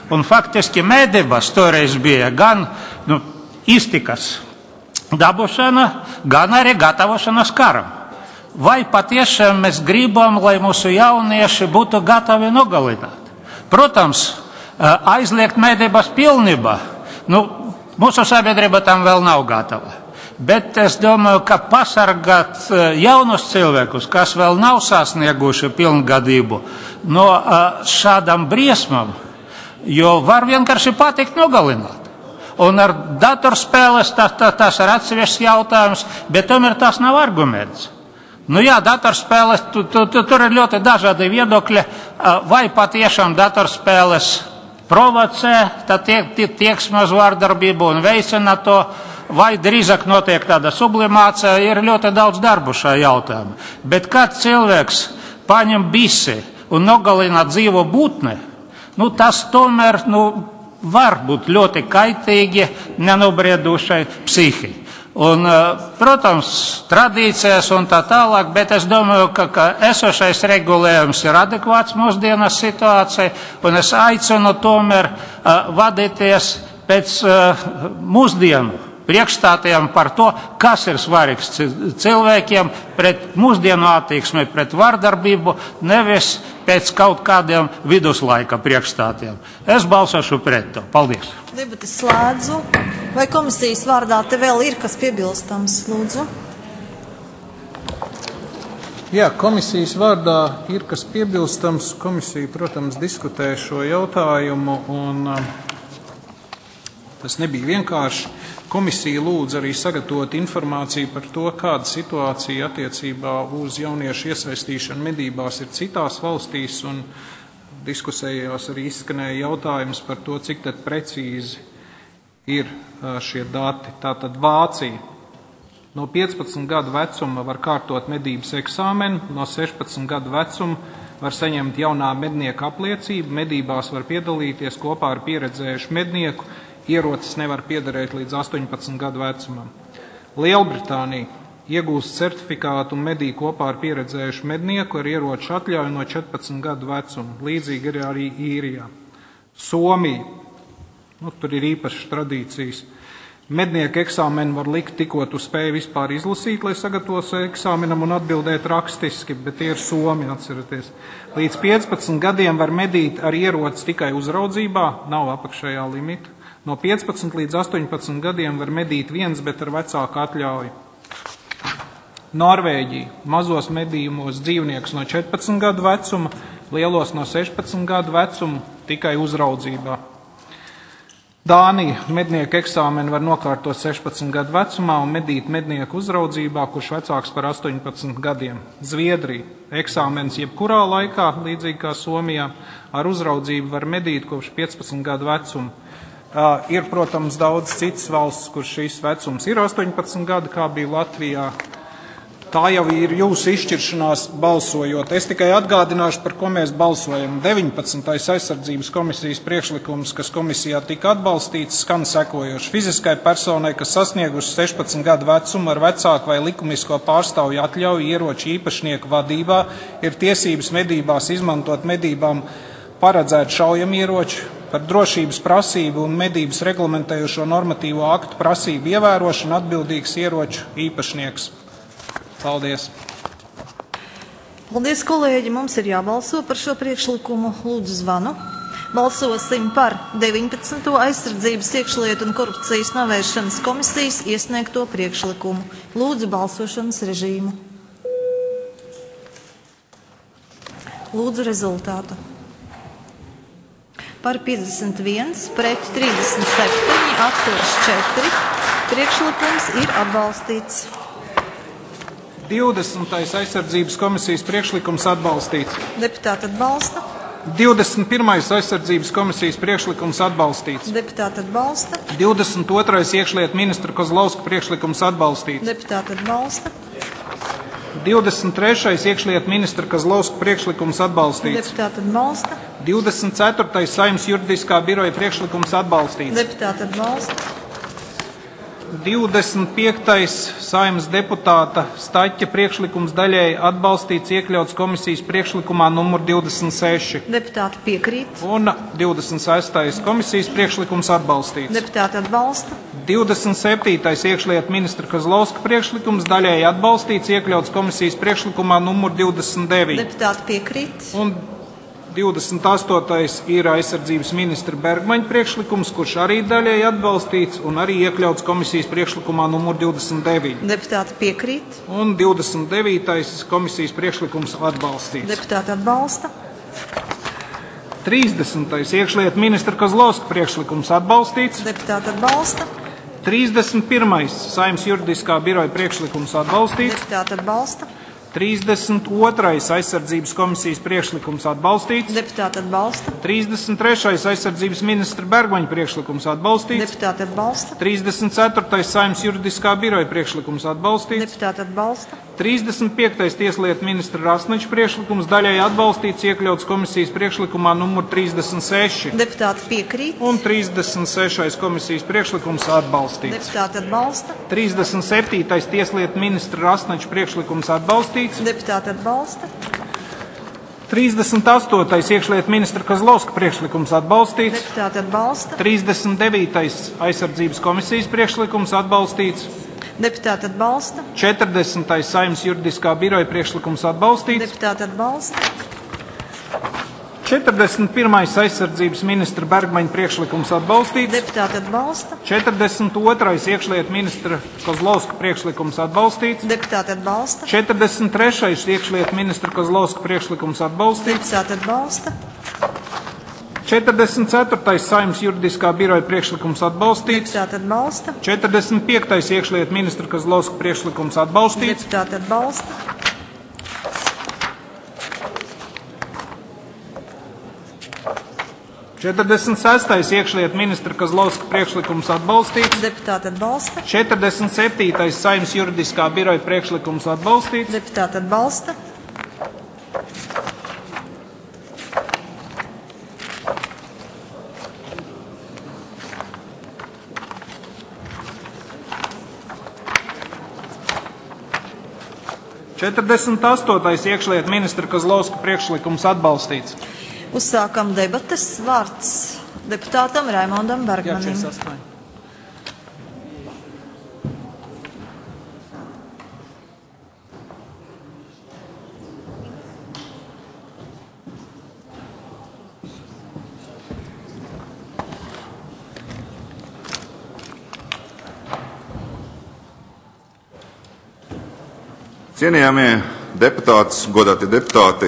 Un faktiski medības toreiz bija gan nu, iztikas dabūšana, gan arī gatavošanās karam. Vai patiešām mēs gribam, lai mūsu jaunieši būtu gatavi nogalināt? Protams, aizliegt medības pilnībā, nu, mūsu sabiedrība tam vēl nav gatava. Bet es domāju, ka pasargāt jaunus cilvēkus, kas vēl nav sasnieguši pilngadību, no šādām briesmām, jo var vienkārši patikt nogalināt. Un ar datorspēles tas, tas, tas ir atsevišķs jautājums, bet tomēr tas nav arguments. Nu jā, datorspēles, tu, tu, tu, tur ir ļoti dažādi viedokļi, vai patiešām datorspēles provocē, tad tiek, tiek, tieksme uz vārdarbību un veicina to, vai drīzāk notiek tāda sublimācija, ir ļoti daudz darbu šajā jautājumā. Bet kad cilvēks paņem bisi un nogalina dzīvo būtni, nu tas tomēr nu, var būt ļoti kaitīgi nenobriedušai psihai. Un, protams, tradīcijas un tā tālāk, bet es domāju, ka, ka esošais regulējums ir adekvāts mūsdienas situācijai, un es aicinu tomēr uh, vadīties pēc uh, mūsdienu priekšstātiem par to, kas ir svarīgs cilvēkiem pret mūsdienu attieksmi, pret vardarbību, nevis pēc kaut kādiem viduslaika priekšstātiem. Es balsošu pret to. Paldies. Debates slēdzu. Vai komisijas vārdā te vēl ir kas piebilstams? Lūdzu. Jā, komisijas vārdā ir kas piebilstams. Komisija, protams, diskutē šo jautājumu, un tas nebija vienkārši. Komisija lūdz arī sagatavot informāciju par to, kāda situācija attiecībā uz jauniešu iesaistīšanu medībās ir citās valstīs, un diskusējās arī izskanēja jautājums par to, cik tad precīzi ir šie dati. Tātad Vācija no piecpadsmit gadu vecuma var kārtot medības eksāmenu, no sešpadsmit gadu vecuma var saņemt jaunā mednieka apliecību, medībās var piedalīties kopā ar pieredzējušu mednieku, ierocis nevar piederēt līdz astoņpadsmit gadu vecumam. Lielbritānija iegūst certifikātu un medī kopā ar pieredzējušu mednieku ar ieroču atļauju no četrpadsmit gadu vecuma. Līdzīgi ir arī Īrijā. Somija, nu, tur ir īpašas tradīcijas. Mednieku eksāmenu var likt tikko tu spēj vispār izlasīt, lai sagatavos eksāmenam un atbildēt rakstiski, bet tie ir Somi, atceraties. Līdz piecpadsmit gadiem var medīt ar ieroci tikai uzraudzībā, nav apakšējā limita. No piecpadsmit līdz astoņpadsmit gadiem var medīt viens, bet ar vecāku atļauju. Norvēģija. Mazos medījumos dzīvnieks no četrpadsmit gadu vecuma, lielos no sešpadsmit gadu vecuma, tikai uzraudzībā. Dānija. Mednieku eksāmenu var nokārtot sešpadsmit gadu vecumā un medīt mednieku uzraudzībā, kurš vecāks par astoņpadsmit gadiem. Zviedrija. Eksāmens jebkurā laikā, līdzīgi kā Somijā, ar uzraudzību var medīt kopš piecpadsmit gadu vecuma. Uh, ir, protams, daudz citas valsts, kur šīs vecums ir astoņpadsmit gadi, kā bija Latvijā. Tā jau ir jūsu izšķiršanās balsojot. Es tikai atgādināšu, par ko mēs balsojam. deviņpadsmitais aizsardzības komisijas priekšlikums, kas komisijā tika atbalstīts, skan sekojoši. Fiziskai personai, kas sasnieguši sešpadsmit gadu vecumu ar vecāku vai likumisko pārstāvju atļauju ieroču īpašnieku vadībā, ir tiesības medībās izmantot medībām paredzēt šaujamieroču, par drošības prasību un medības reglamentējušo normatīvo aktu prasību ievērošanu atbildīgs ieroču īpašnieks. Paldies! Paldies, kolēģi! Mums ir jābalso par šo priekšlikumu. Lūdzu zvanu. Balsosim par deviņpadsmito aizsardzības iekšlietu un korupcijas novēršanas komisijas iesniegto priekšlikumu. Lūdzu balsošanas režīmu. Lūdzu rezultātu. Par piecdesmit viens, pret trīsdesmit septiņi, atturas četri. Priekšlikums ir atbalstīts. divdesmitais aizsardzības komisijas priekšlikums atbalstīts. Deputāti atbalsta. divdesmit pirmais aizsardzības komisijas priekšlikums atbalstīts. Deputāti atbalsta. divdesmit otrais iekšlietu ministra Kozlovska priekšlikums atbalstīts. Deputāti atbalsta. divdesmit trešais iekšlietu ministra Kozlovska priekšlikums atbalstīts. Deputāti atbalsta. divdesmit ceturtais Saeimas juridiskā biroja priekšlikums atbalstīts. Deputāti atbalsta. divdesmit piektais Saeimas deputāta Staķa priekšlikums daļēji atbalstīts, iekļauts komisijas priekšlikumā numur divdesmit seši. Deputāti piekrīt. Un divdesmit sestais komisijas priekšlikums atbalstīts. Deputāti atbalsta. divdesmit septītais iekšlietu ministra Kozlovska priekšlikums daļēji atbalstīts, iekļauts komisijas priekšlikumā numur divdesmit deviņi. Deputāti piekrīt. Un divdesmit astotais ir aizsardzības ministra Bergmaņa priekšlikums, kurš arī daļēji atbalstīts un arī iekļauts komisijas priekšlikumā numur divdesmit deviņi. Deputāti piekrīt. Un divdesmit devītais komisijas priekšlikums atbalstīts. Deputāti atbalsta. trīsdesmitais iekšlietu ministra Kozlovska priekšlikums atbalstīts. Deputāti atbalsta. trīsdesmit pirmais Saeimas juridiskā biroja priekšlikums atbalstīts. Deputāti atbalsta. trīsdesmit otrais aizsardzības komisijas priekšlikums atbalstīts. Deputāti atbalsta. trīsdesmit trešais aizsardzības ministra Bergmaņa priekšlikums atbalstīts. Deputāti atbalsta. trīsdesmit ceturtais Saeimas juridiskā biroja priekšlikums atbalstīts. Deputāti atbalsta. trīsdesmit piektais tieslietu ministra Rasnača priekšlikums daļēji atbalstīts, iekļauts komisijas priekšlikumā numur trīsdesmit seši. Deputāti piekrīt. Un trīsdesmit sestais komisijas priekšlikums atbalstīts. Deputāti atbalsta. trīsdesmit septītais tieslietu ministra Rasnača priekšlikums atbalstīts. Deputāti atbalsta. trīsdesmit astotais iekšlietu ministra Kozlovska priekšlikums atbalstīts. Deputāti atbalsta. trīsdesmit devītais aizsardzības komisijas priekšlikums atbalstīts. Deputāti atbalsta. četrdesmitais Saeimas juridiskā biroja priekšlikums atbalstīts. Deputāti atbalsta. četrdesmit pirmais aizsardzības ministra Bergmaņa priekšlikums atbalstīts. Deputāti atbalsta. četrdesmit otrais iekšlietu ministra Kozlovska priekšlikums atbalstīts. Deputāti atbalsta. četrdesmit trešais iekšlietu ministra Kozlovska priekšlikums atbalstīts. Deputāti atbalsta. četrdesmit ceturtais Saeimas juridiskā biroja priekšlikums atbalstīts. Deputāti atbalsta. četrdesmit piektais iekšlietu ministra Kozlovska priekšlikums atbalstīts. Deputāti atbalsta. četrdesmit sestais iekšlietu ministra Kozlovska priekšlikums atbalstīts. Deputāti atbalsta. četrdesmit septītais Saeimas juridiskā biroja priekšlikums atbalstīts. Deputāti atbalsta. četrdesmit astotais iekšlietu ministra Kozlovska priekšlikums atbalstīts. Uzsākam debates. Vārds deputātam Raimondam Bergmanim. Cienījamie deputāti, godātie deputāti,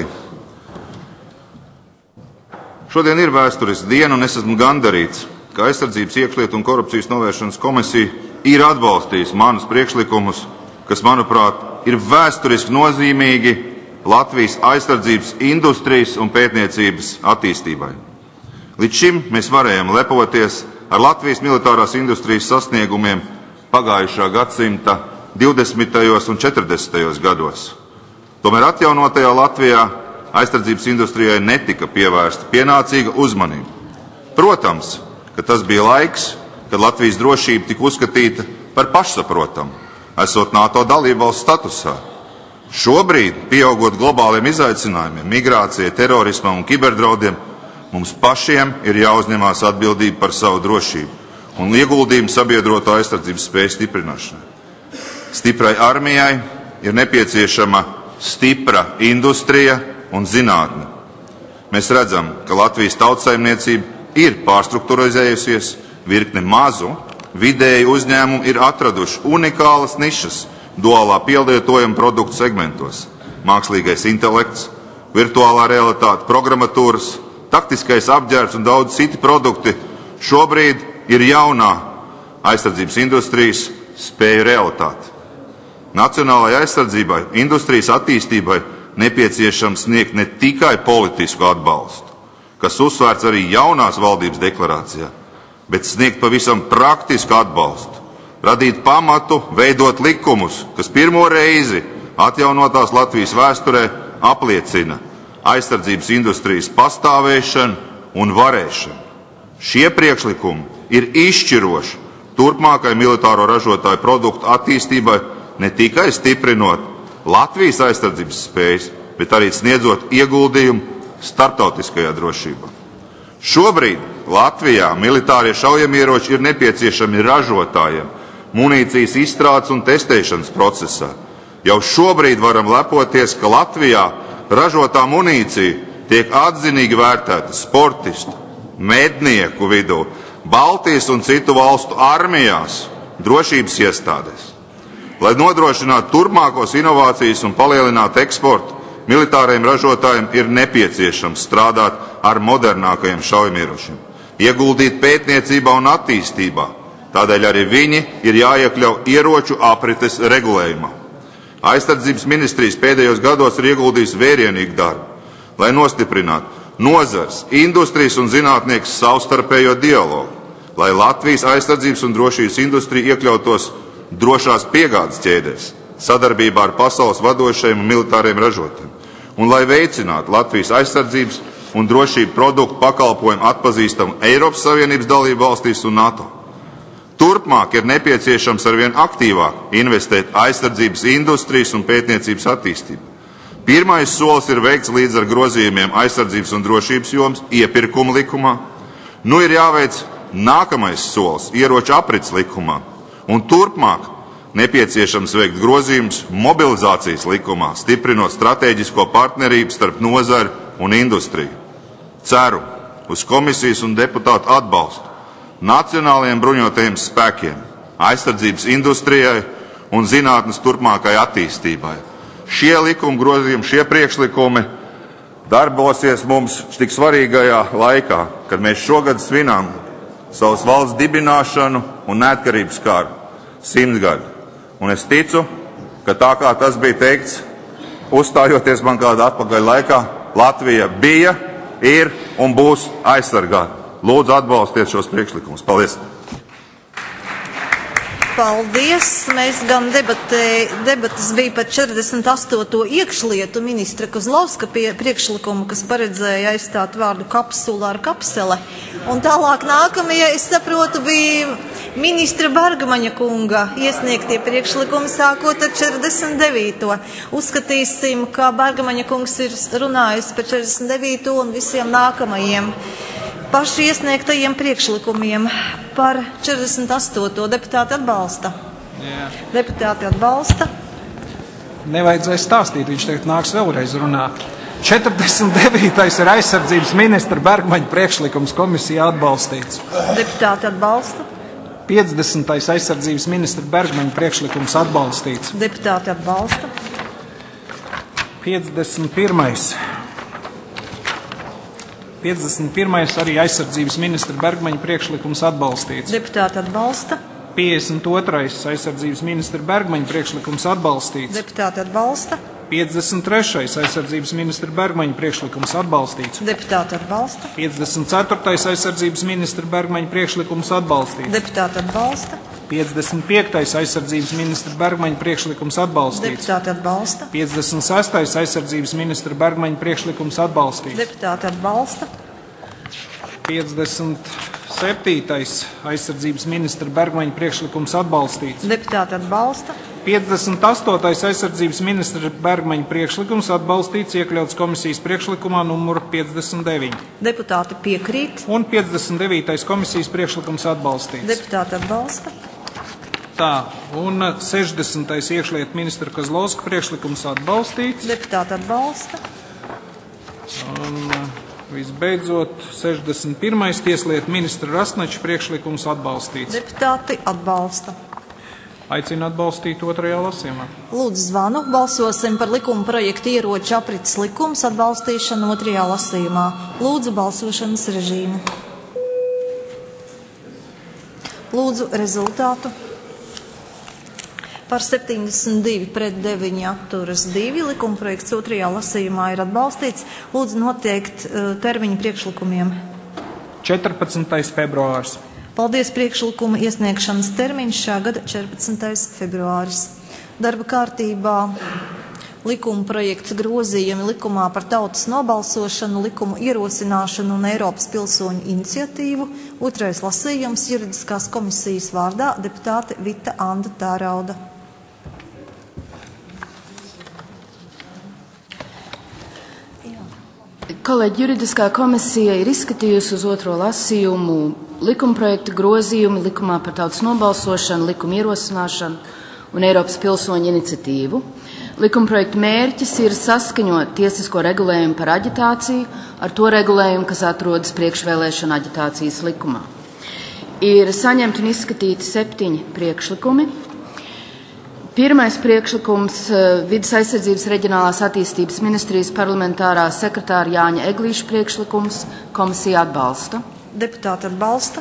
šodien ir vēsturiska diena, un es esmu gandarīts, ka Aizsardzības, iekšlietu un korupcijas novēršanas komisija ir atbalstījusi manus priekšlikumus, kas, manuprāt, ir vēsturiski nozīmīgi Latvijas aizsardzības industrijas un pētniecības attīstībai. Līdz šim mēs varējām lepoties ar Latvijas militārās industrijas sasniegumiem pagājušā gadsimta divdesmitajos un četrdesmitajos gados. Tomēr atjaunotajā Latvijā aizsardzības industrijai netika pievērsta pienācīga uzmanība. Protams, ka tas bija laiks, kad Latvijas drošība tika uzskatīta par pašsaprotamu, esot NATO dalībvalsts statusā. Šobrīd, pieaugot globāliem izaicinājumiem, migrācijai, terorismam un kiberdraudiem, mums pašiem ir jāuzņemās atbildība par savu drošību un ieguldījumu sabiedroto aizsardzības spēju stiprināšanai. Stiprai armijai ir nepieciešama stipra industrija un zinātne. Mēs redzam, ka Latvijas tautsaimniecība ir pārstrukturizējusies, virkne mazu, vidēji uzņēmumu ir atraduši unikālas nišas duālā pielietojuma produktu segmentos - mākslīgais intelekts, virtuālā realitāte, programmatūras, taktiskais apģērbs un daudz citi produkti šobrīd ir jaunā aizsardzības industrijas spēju realitāte. Nacionālajai aizsardzībai, industrijas attīstībai nepieciešams sniegt ne tikai politisku atbalstu, kas uzsvērts arī jaunās valdības deklarācijā, bet sniegt pavisam praktisku atbalstu, radīt pamatu, veidot likumus, kas pirmo reizi atjaunotās Latvijas vēsturē apliecina aizsardzības industrijas pastāvēšanu un varēšanu. Šie priekšlikumi ir izšķiroši turpmākai militāro ražotāju produktu attīstībai, ne tikai stiprinot Latvijas aizsardzības spējas, bet arī sniedzot ieguldījumu starptautiskajā drošībā. Šobrīd Latvijā militārie šaujamieroči ir nepieciešami ražotājiem munīcijas izstrādes un testēšanas procesā. Jau šobrīd varam lepoties, ka Latvijā ražotā munīcija tiek atzinīgi vērtēta sportistu, mednieku vidū, Baltijas un citu valstu armijās, drošības iestādēs. Lai nodrošinātu turpmākos inovācijas un palielinātu eksportu, militāriem ražotājiem ir nepieciešams strādāt ar modernākajiem šaujamieročiem, ieguldīt pētniecībā un attīstībā. Tādēļ arī viņi ir jāiekļauj ieroču aprites regulējumā. Aizsardzības ministrijas pēdējos gados ir ieguldījis vērienīgu darbu, lai nostiprinātu nozars, industrijas un zinātnieku savstarpējo dialogu, lai Latvijas aizsardzības un drošības industrija iekļautos drošās piegādes ķēdēs, sadarbībā ar pasaules vadošajiem un militāriem ražotājiem, un lai veicinātu Latvijas aizsardzības un drošību produktu pakalpojumu atpazīstamu Eiropas Savienības dalību valstīs un NATO. Turpmāk ir nepieciešams arvien aktīvāk investēt aizsardzības industrijas un pētniecības attīstību. Pirmais solis ir veikts līdz ar grozījumiem aizsardzības un drošības jomas iepirkuma likumā. Nu ir jāveic nākamais solis ieroču aprits likumā, un turpmāk nepieciešams veikt grozījumus mobilizācijas likumā, stiprinot stratēģisko partnerību starp nozari un industriju. Ceru uz komisijas un deputātu atbalstu nacionālajiem bruņotajiem spēkiem, aizsardzības industrijai un zinātnes turpmākai attīstībai. Šie likuma grozījumi, šie priekšlikumi darbosies mums tik svarīgajā laikā, kad mēs šogad svinām savas valsts dibināšanu un neatkarības kāru simtgadi. Un es ticu, ka tā kā tas bija teikts, uzstājoties man kādā atpakaļ laikā, Latvija bija, ir un būs aizsargāta. Lūdzu, atbalstiet šos priekšlikumus. Paldies! Paldies! Mēs gan debatē, debatas bija par četrdesmit astoto iekšlietu ministra Kozlovska priekšlikumu, kas paredzēja aizstāt vārdu kapsula ar kapsele. Un tālāk nākamie, es saprotu, bija ministra Bergmaņa kunga iesniegtie priekšlikumi sākot ar četrdesmit devīto. Uzskatīsim, ka Bergmaņa kungs ir runājis par četrdesmit devīto un visiem nākamajiem paši iesniegtajiem priekšlikumiem par četrdesmit astoto deputāti atbalsta. Jā. Deputāti atbalsta. Nevajadzēja stāstīt, viņš tagad nāks vēlreiz runāt. četrdesmit devītais ir aizsardzības ministra Bergmaņa priekšlikums, komisijā atbalstīts. Deputāti atbalsta. piecdesmitais aizsardzības ministra Bergmaņa priekšlikums atbalstīts. Deputāti atbalsta. piecdesmit pirmais piecdesmit pirmais arī aizsardzības ministra Bergmaņa priekšlikums atbalstīts. Deputāti atbalsta. piecdesmit otrais aizsardzības ministra Bergmaņa priekšlikums atbalstīts. Deputāti atbalsta. piecdesmit trešais aizsardzības ministra Bergmaņa priekšlikums atbalstīts. Deputāti atbalsta. piecdesmit ceturtais aizsardzības ministra Bergmaņa priekšlikums atbalstīts. Deputāti atbalsta. piecdesmit piektais aizsardzības ministra Bergmaņa priekšlikums atbalstīts. Deputāti atbalsta. piecdesmit sestais aizsardzības ministra Bergmaņa priekšlikums atbalstīts. Deputāti atbalsta. piecdesmit septītais aizsardzības ministra Bergmaņa priekšlikums atbalstīts. Deputāti atbalsta. piecdesmit astotais aizsardzības ministra Bergmaņa priekšlikums atbalstīts, iekļauts komisijas priekšlikumā numuru piecdesmit deviņi. Deputāti piekrīt. Un piecdesmit devītais komisijas priekšlikums atbalstīts. Deputāti atbalsta. Tā, un sešdesmitais iekšlietu ministra Kozlovska priekšlikums atbalstīts. Deputāti atbalsta. Un visbeidzot, sešdesmit pirmais tieslietu ministra Rasnača priekšlikums atbalstīts. Deputāti atbalsta. Aicinu atbalstīt otrajā lasījumā. Lūdzu zvanu, balsosim par likuma projektu ieroču aprits likums atbalstīšanu otrajā lasījumā. Lūdzu balsošanas režīmu. Lūdzu rezultātu. Par septiņdesmit divi pret deviņi atturas divi. Likuma projekts otrajā lasījumā ir atbalstīts. Lūdzu noteikt uh, termiņu priekšlikumiem. četrpadsmitais februārs. Paldies, priekšlikuma iesniegšanas termiņš šā gada četrpadsmitais februāris. Darba kārtībā likuma projekts grozījumi likumā par tautas nobalsošanu, likumu ierosināšanu un Eiropas pilsoņu iniciatīvu. Otrais lasījums juridiskās komisijas vārdā deputāte Vita Anda Tērauda. Kolēģi, juridiskā komisija ir izskatījusi uz otro lasījumu likumprojektu grozījumi likumā par tautas nobalsošanu, likumu ierosināšanu un Eiropas pilsoņu iniciatīvu. Likumprojekta mērķis ir saskaņot tiesisko regulējumu par aģitāciju ar to regulējumu, kas atrodas priekšvēlēšana aģitācijas likumā. Ir saņemti un izskatīti septiņi priekšlikumi. Pirmais priekšlikums – Vides aizsardzības reģionālās attīstības ministrijas parlamentārā sekretāra Jāņa Eglīša priekšlikums, komisija atbalsta. Deputāti atbalsta.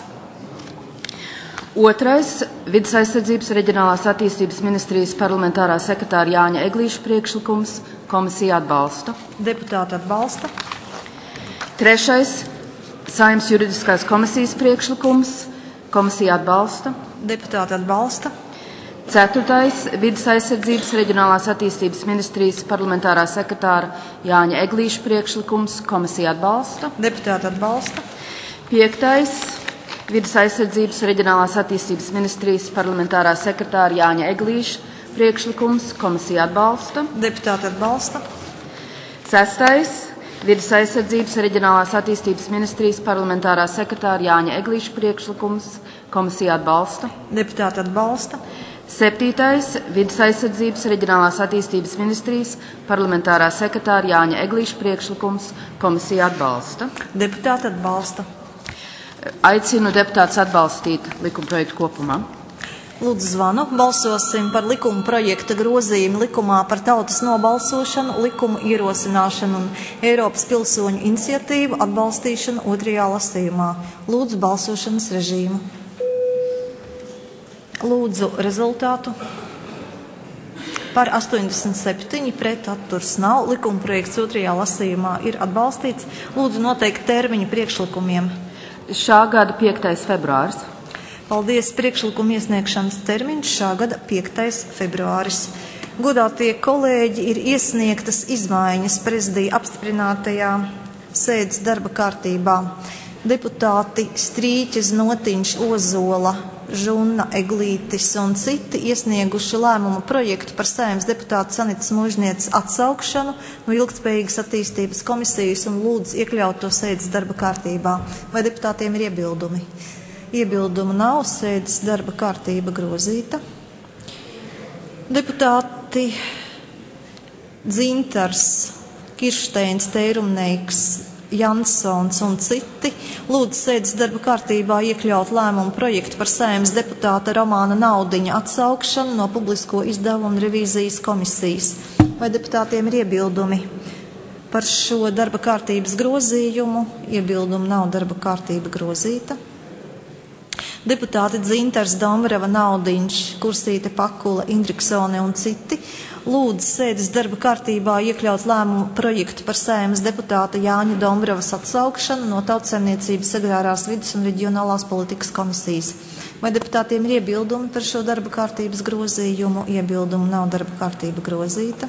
Otrais – Vides aizsardzības reģionālās attīstības ministrijas parlamentārā sekretāra Jāņa Eglīša priekšlikums, komisija atbalsta. Deputāti atbalsta. Trešais – Saeimas juridiskās komisijas priekšlikums, komisija atbalsta. Deputāti atbalsta. Ceturtais – Vides aizsardzības reģionālās attīstības ministrijas parlamentārā sekretāra Jāņa Eglīša priekšlikums, komisija atbalsta. Deputāti atbalsta. Piektais – Vides aizsardzības reģionālās attīstības ministrijas parlamentārā sekretāra Jāņa Eglīša priekšlikums, komisija atbalsta. Deputāti atbalsta. Sestais – Vides aizsardzības reģionālās attīstības ministrijas parlamentārā sekretāra Jāņa Eglīša priekšlikums, komisija atbalsta. Deputāti atbalsta. Septītais – Vides aizsardzības reģionālās attīstības ministrijas parlamentārā sekretāra Jāņa Eglīša priekšlikums, komisija atbalsta. Deputāti atbalsta. Aicinu deputātus atbalstīt likumprojektu kopumā. Lūdzu zvanu. Balsosim par likuma projekta grozījumu likumā par tautas nobalsošanu, likumu ierosināšanu un Eiropas pilsoņu iniciatīvu atbalstīšanu otrajā lasījumā. Lūdzu balsošanas režīmu. Lūdzu rezultātu. Par astoņdesmit septiņi pret atturs nav. Likuma projekts otrajā lasījumā ir atbalstīts. Lūdzu noteikt termiņu priekšlikumiem. Šā gada piektais februāris. Paldies. Priekšlikuma iesniegšanas termiņš šā gada piektais februāris. Godātie kolēģi, ir iesniegtas izmaiņas prezidija apstiprinātajā sēdes darba kārtībā. Deputāti Strīķis, Notiņš, Ozola, Žunna, Eglītis un citi iesnieguši lēmumu projektu par Saeimas deputātu Sanitas Mužnieces atsaukšanu no ilgtspējīgas attīstības komisijas un lūdzu iekļaut to sēdes darba kārtībā. Vai deputātiem ir iebildumi? Iebildumu nav, sēdes darba kārtība grozīta. Deputāti Dzintars, Kiršteins, Teirumneiks, Jansons un citi lūdzu sēdes darba kārtībā iekļaut lēmumu projektu par Saeimas deputāta Romāna Naudiņa atsaukšanu no publisko izdevumu un revīzijas komisijas. Vai deputātiem ir iebildumi par šo darba kārtības grozījumu? Iebildumu nav, darba kārtība grozīta. Deputāti Dzintars, Dombrava, Naudiņš, Kursīte, Pakula, Indriksone un citi lūdzu sēdes darba kārtībā iekļaut lēmumu projektu par Saeimas deputāta Jāņa Dombravas atsaukšanu no Tautsaimniecības agrārās vides un reģionālās politikas komisijas. Vai deputātiem ir iebildumi par šo darba kārtības grozījumu? Iebildumu nav, darba kārtība grozīta.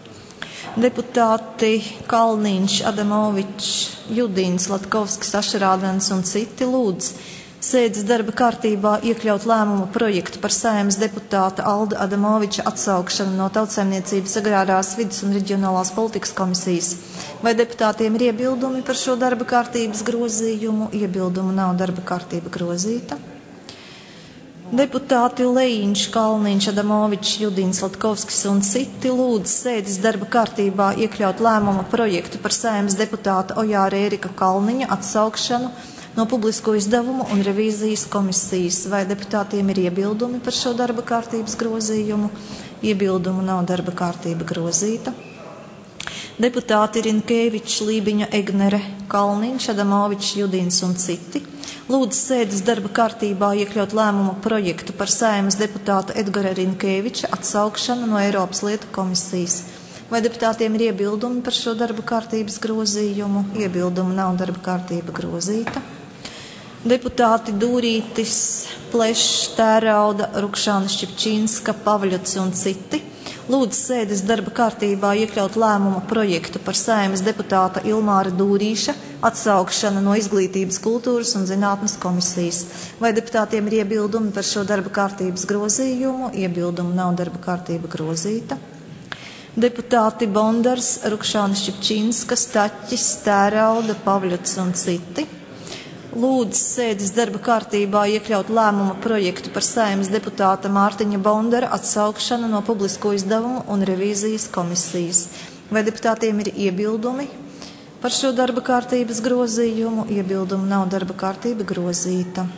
Deputāti Kalniņš, Adamovičs, Judīns, Latkovskis, Ašerādens un citi lūdzu sēdes darba kārtībā iekļaut lēmumu projektu par Saeimas deputāta Alda Adamoviča atsaukšanu no Tautsaimniecības agrārās vides un reģionālās politikas komisijas. Vai deputātiem ir iebildumi par šo darba kārtības grozījumu? Iebildumu nav, darba kārtība grozīta. Deputāti Lejiņš, Kalniņš, Adamovičs, Judīns, Latkovskis un citi lūdzu sēdes darba kārtībā iekļaut lēmumu projektu par Saeimas deputāta Ojāra Ērika Kalniņa atsaukšanu no publisko izdevumu un revīzijas komisijas. Vai deputātiem ir iebildumi par šo darba kārtības grozījumu? Iebildumu nav, darba kārtība grozīta. Deputāti Rinkēvičs, Lībiņa, Egnere, Kalniņš, Adamovičs, Judīns un citi lūdzu sēdes darba kārtībā iekļaut lēmumu projektu par Saeimas deputāta Edgara Rinkēviča atsaukšanu no Eiropas lietu komisijas. Vai deputātiem ir iebildumi par šo darba kārtības grozījumu? Iebildumu nav, darba kārtība grozīta. Deputāti Dūrītis, Plešs, Tērauda, Rukšāna Šķipčīnska, Pavļots un citi Lūdzu sēdes darba kārtībā iekļaut lēmuma projektu par Saeimas deputāta Ilmāra Dūrīša atsaukšanu no Izglītības, kultūras un zinātnes komisijas. Vai deputātiem ir iebildumi par šo darba kārtības grozījumu? Iebildumu nav, darba kārtība grozīta. Deputāti Bondars, Rukšāna Šķipčīnska, Staķis, Tērauda, Pavļots un citi. Lūdzu sēdes darba kārtībā iekļaut lēmuma projektu par Saeimas deputāta Mārtiņa Bondara atsaukšanu no Publisko izdevumu un revīzijas komisijas. Vai deputātiem ir iebildumi par šo darba kārtības grozījumu? Iebildumu nav, darba kārtība grozīta.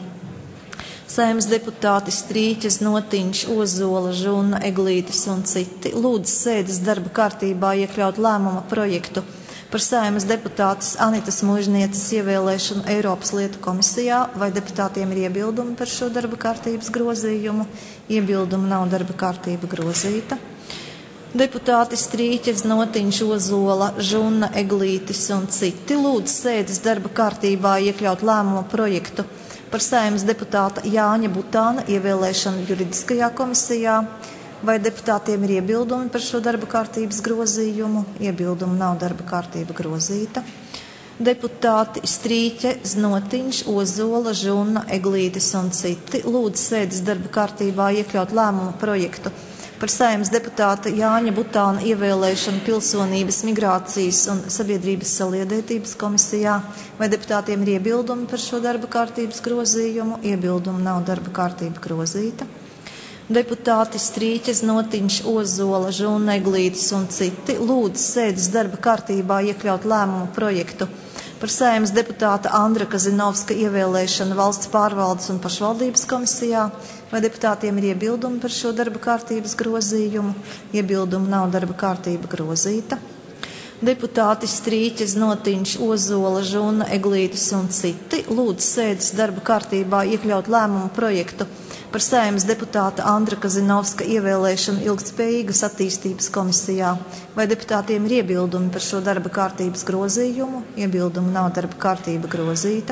Saeimas deputāti Strīķis, Notiņš, Ozola, Žuna, Eglītis un citi. Lūdzu sēdes darba kārtībā iekļaut lēmuma projektu par Saeimas deputātes Anitas Mužnieces ievēlēšanu Eiropas lietu komisijā. Vai deputātiem ir iebildumi par šo darba kārtības grozījumu? Iebildumu nav, darba kārtība grozīta. Deputāti Strīķis, Notiņš, Ozola, Žuna, Eglītis un citi. Lūdzu sēdes darba kārtībā iekļaut lēmuma projektu par Saeimas deputāta Jāņa Butāna ievēlēšanu juridiskajā komisijā. Vai deputātiem ir iebildumi par šo darba kārtības grozījumu? Iebildumu nav, darba kārtība grozīta. Deputāti Strīķe, Znotiņš, Ozola, Žuna, Eglītis un citi. Lūdzu sēdes darba kārtībā iekļaut lēmuma projektu par Saeimas deputāta Jāņa Butāna ievēlēšanu Pilsonības, migrācijas un sabiedrības saliedētības komisijā. Vai deputātiem ir iebildumi par šo darba kārtības grozījumu? Iebildumu nav, darba kārtība grozīta. Deputāti Strīķis, Notiņš, Ozola, Žuna, Eglītis un citi. Lūdzu sēdes darba kārtībā iekļaut lēmumu projektu par Saeimas deputāta Andra Kazinovska ievēlēšanu valsts pārvaldes un pašvaldības komisijā. Vai deputātiem ir iebildumi par šo darba kārtības grozījumu? Iebildumu nav, darba kārtība grozīta. Deputāti Strīķis, Notiņš, Ozola, Žuna, Eglītis un citi. Lūdzu sēdes darba kārtībā iekļaut lēmumu projektu par Saeimas deputāta Andra Kazinovska ievēlēšanu ilgtspējīgas attīstības komisijā. Vai deputātiem ir iebildumi par šo darba kārtības grozījumu? Iebildumu nav, darba kārtība grozīta.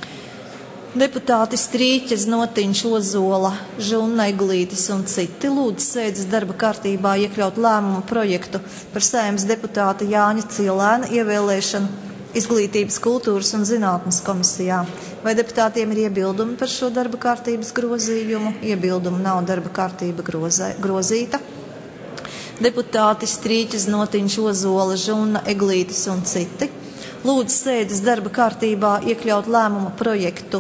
Deputāti Strīķis, Notiņš, Ozola, Žuna, Eglītis un citi. Lūdzu sēdes darba kārtībā iekļaut lēmumu projektu par Saeimas deputāta Jāņa Cielēna ievēlēšanu Izglītības, kultūras un zinātnes komisijā. Vai deputātiem ir iebildumi par šo darba kārtības grozījumu? Iebildumu nav, darba kārtība grozē, grozīta. Deputāti Strīķis, Notiņš, Ozola, Žuna, Eglītis un citi. Lūdzu sēdes darba kārtībā iekļaut lēmumu projektu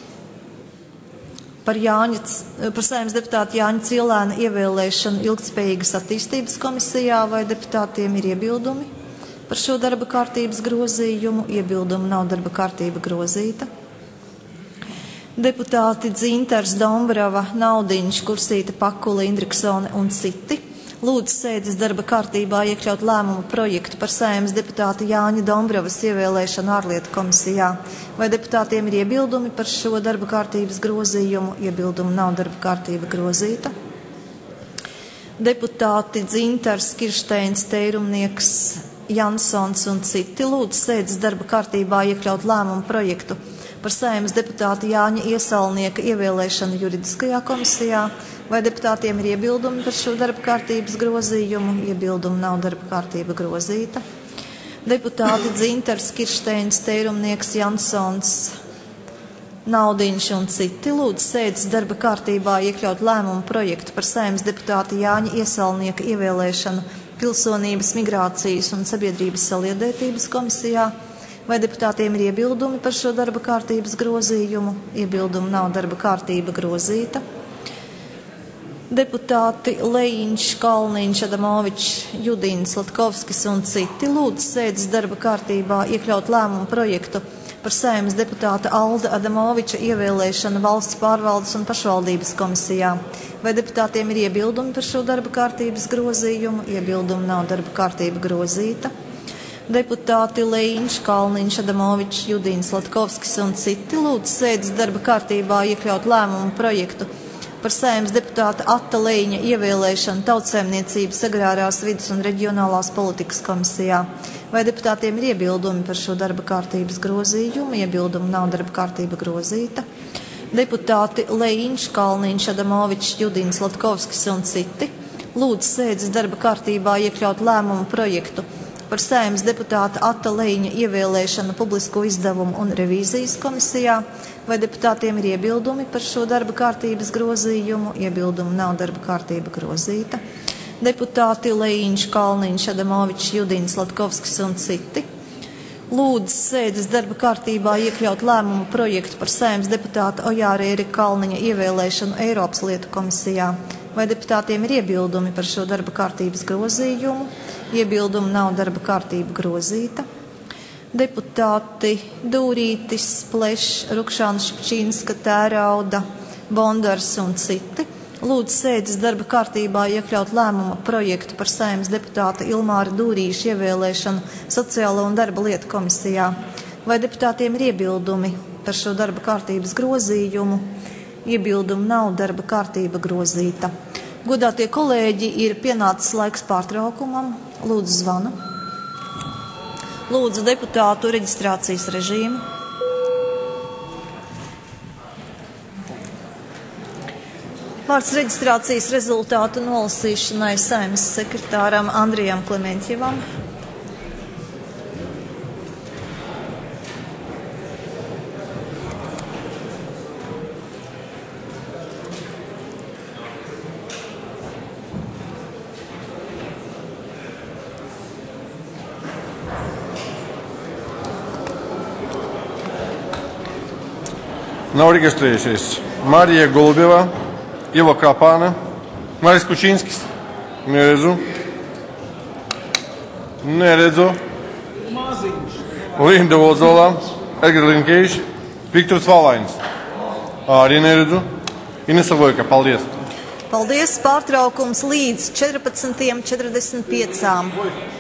par, Jāņa, par Saeimas deputāta Jāņa Cielēna ievēlēšanu ilgtspējīgas attīstības komisijā. Vai deputātiem ir iebildumi par šo darba kārtības grozījumu? Iebildumu nav, darba kārtība grozīta. Deputāti Dzintars, Dombrava, Naudiņš, Kursīte, Pakula, Indriksone un citi. Lūdzu sēdes darba kārtībā iekļaut lēmumu projektu par Saeimas deputāta Jāņa Dombravas ievēlēšanu ārlietu komisijā. Vai deputātiem ir iebildumi par šo darba kārtības grozījumu? Iebildumu nav, darba kārtība grozīta. Deputāti Dzintars, Kiršteins, Teirumnieks, Jansons un citi. Lūdzu sēdes darba kārtībā iekļaut lēmumu projektu par Saeimas deputāta Jāņa Iesalnieka ievēlēšanu juridiskajā komisijā. Vai deputātiem ir iebildumi par šo darba kārtības grozījumu? Iebildumu nav, darba kārtība grozīta. Deputāti Dzintars, Kiršteins, Teirumnieks, Jansons, Naudiņš un citi. Lūdzu sēdes darba kārtībā iekļaut lēmumu projektu par Saeimas deputāta Jāņa Iesalnieka ievēlēšanu Pilsonības, migrācijas un sabiedrības saliedētības komisijā. Vai deputātiem ir iebildumi par šo darba kārtības grozījumu? Iebildumu nav, darba kārtība grozīta. Deputāti Lejiņš, Kalniņš, Adamovičs, Judīns, Latkovskis un citi. Lūdzu sēdes darba kārtībā iekļaut lēmumu projektu par Saeimas deputāta Alda Adamoviča ievēlēšanu valsts pārvaldes un pašvaldības komisijā. Vai deputātiem ir iebildumi par šo darba kārtības grozījumu? Iebildumu nav, darba kārtība grozīta. Deputāti Lejiņš, Kalniņš, Adamovičs, Judīns, Latkovskis un citi. Lūdzu sēdes darba kārtībā iekļaut lēmumu projektu par Saeimas deputāta Atta Lejiņa ievēlēšanu Tautsaimniecības, agrārās vides un reģionālās politikas komisijā. Vai deputātiem ir iebildumi par šo darba kārtības grozījumu? Iebildumu nav, darba kārtība grozīta. Deputāti Lejiņš, Kalniņš, Adamovičs, Judīns, Latkovskis un citi. lūdzu sēdes darba kārtībā iekļaut lēmumu projektu par Saeimas deputāta Atta Lejiņa ievēlēšanu publisko izdevumu un revīzijas komisijā. Vai deputātiem ir iebildumi par šo darba kārtības grozījumu? Iebildumu nav, darba kārtība grozīta. Deputāti Lejiņš, Kalniņš, Adamovičs, Judins, Latkovskis un citi. Lūdzu sēdes darba kārtībā iekļaut lēmumu projektu par Saeimas deputāta Ojāra Erika Kalniņa ievēlēšanu Eiropas lietu komisijā. Vai deputātiem ir iebildumi par šo darba kārtības grozījumu? Iebildumu nav, darba kārtība grozīta. Deputāti Dūrītis, Plešs, Rukšāns, Špčīnska, Tērauda, Bondars un citi. Lūdzu sēdes darba kārtībā iekļaut lēmuma projektu par Saeimas deputāta Ilmāra Dūrīša ievēlēšanu Sociālo un darba lietu komisijā. Vai deputātiem ir iebildumi par šo darba kārtības grozījumu? Iebildumu nav, darba kārtība grozīta. Godātie kolēģi, ir pienācis laiks pārtraukumam. Lūdzu zvanu. Lūdzu deputātu reģistrācijas režīmu. Vārds reģistrācijas rezultātu nolasīšanai Saeimas sekretāram Andrijam Klementjevam. Nav reģistrējušies Marija Gulbieva, Ivo Kapāna, Maris Kučinskis. Neredzu. Neredzu. Linda Ozola, Edgars Linkēvičs, Viktors Valains. Arī neredzu. Inesa Vojka, paldies. Paldies, pārtraukums līdz četrpadsmitajām četrdesmit piecām.